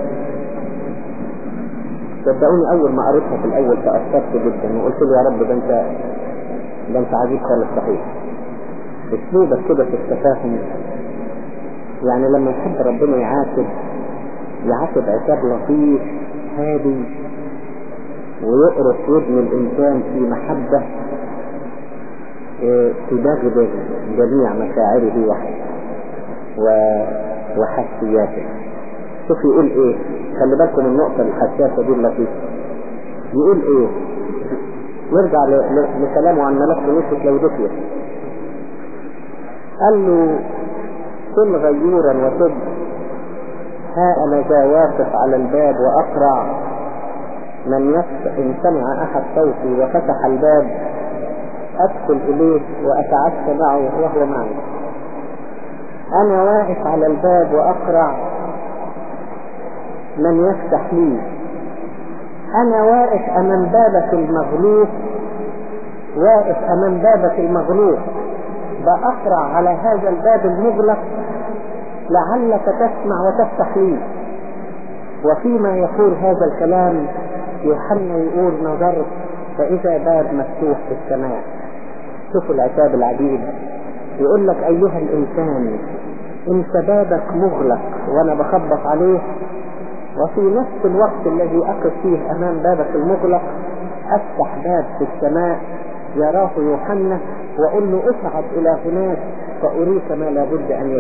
صدقوني أول ما قريتها في الأول تأثرت جدا وقلت له يا رب ده أنت ده أنت عجيب خالص. صحيح أسلوبك كده في التفاهم، يعني لما يحب ربنا يعاتب يعاتب عتاب لطيف هادي ويقرص ودن الإنسان في محبة تبغض جميع مشاعره وحسياته. شوف يقول ايه، خلي بالكم النقطة الحساسة دي اللطيفة. يقول ايه؟ نرجع لكلامه عن ملك يوسف لودكيا. قال له كن غيورا وتب، ها أنا ذا واقف على الباب وأقرع، من يفتح إن سمع أحد صوتي وفتح الباب أدخل إليه وأتعشى معه وهو معي. أنا واقف على الباب وأقرع، من يفتح لي. أنا واقف أمام بابك المغلوق، واقف أمام بابك المغلوق بأقرع على هذا الباب المغلق لعلك تسمع وتفتح لي. وفيما يقول هذا الكلام يوحنا يقول نظرت فإذا باب مفتوح في السماء. شوفوا العتاب العجيب، يقول لك أيها الإنسان انت بابك مغلق وأنا بخبط عليه، وفي نفس الوقت الذي أقف فيه أمام بابك المغلق أفتح باب في السماء يراه يوحنا وأقول له اصعد إلى هناك فأريك ما لابد أن يكون.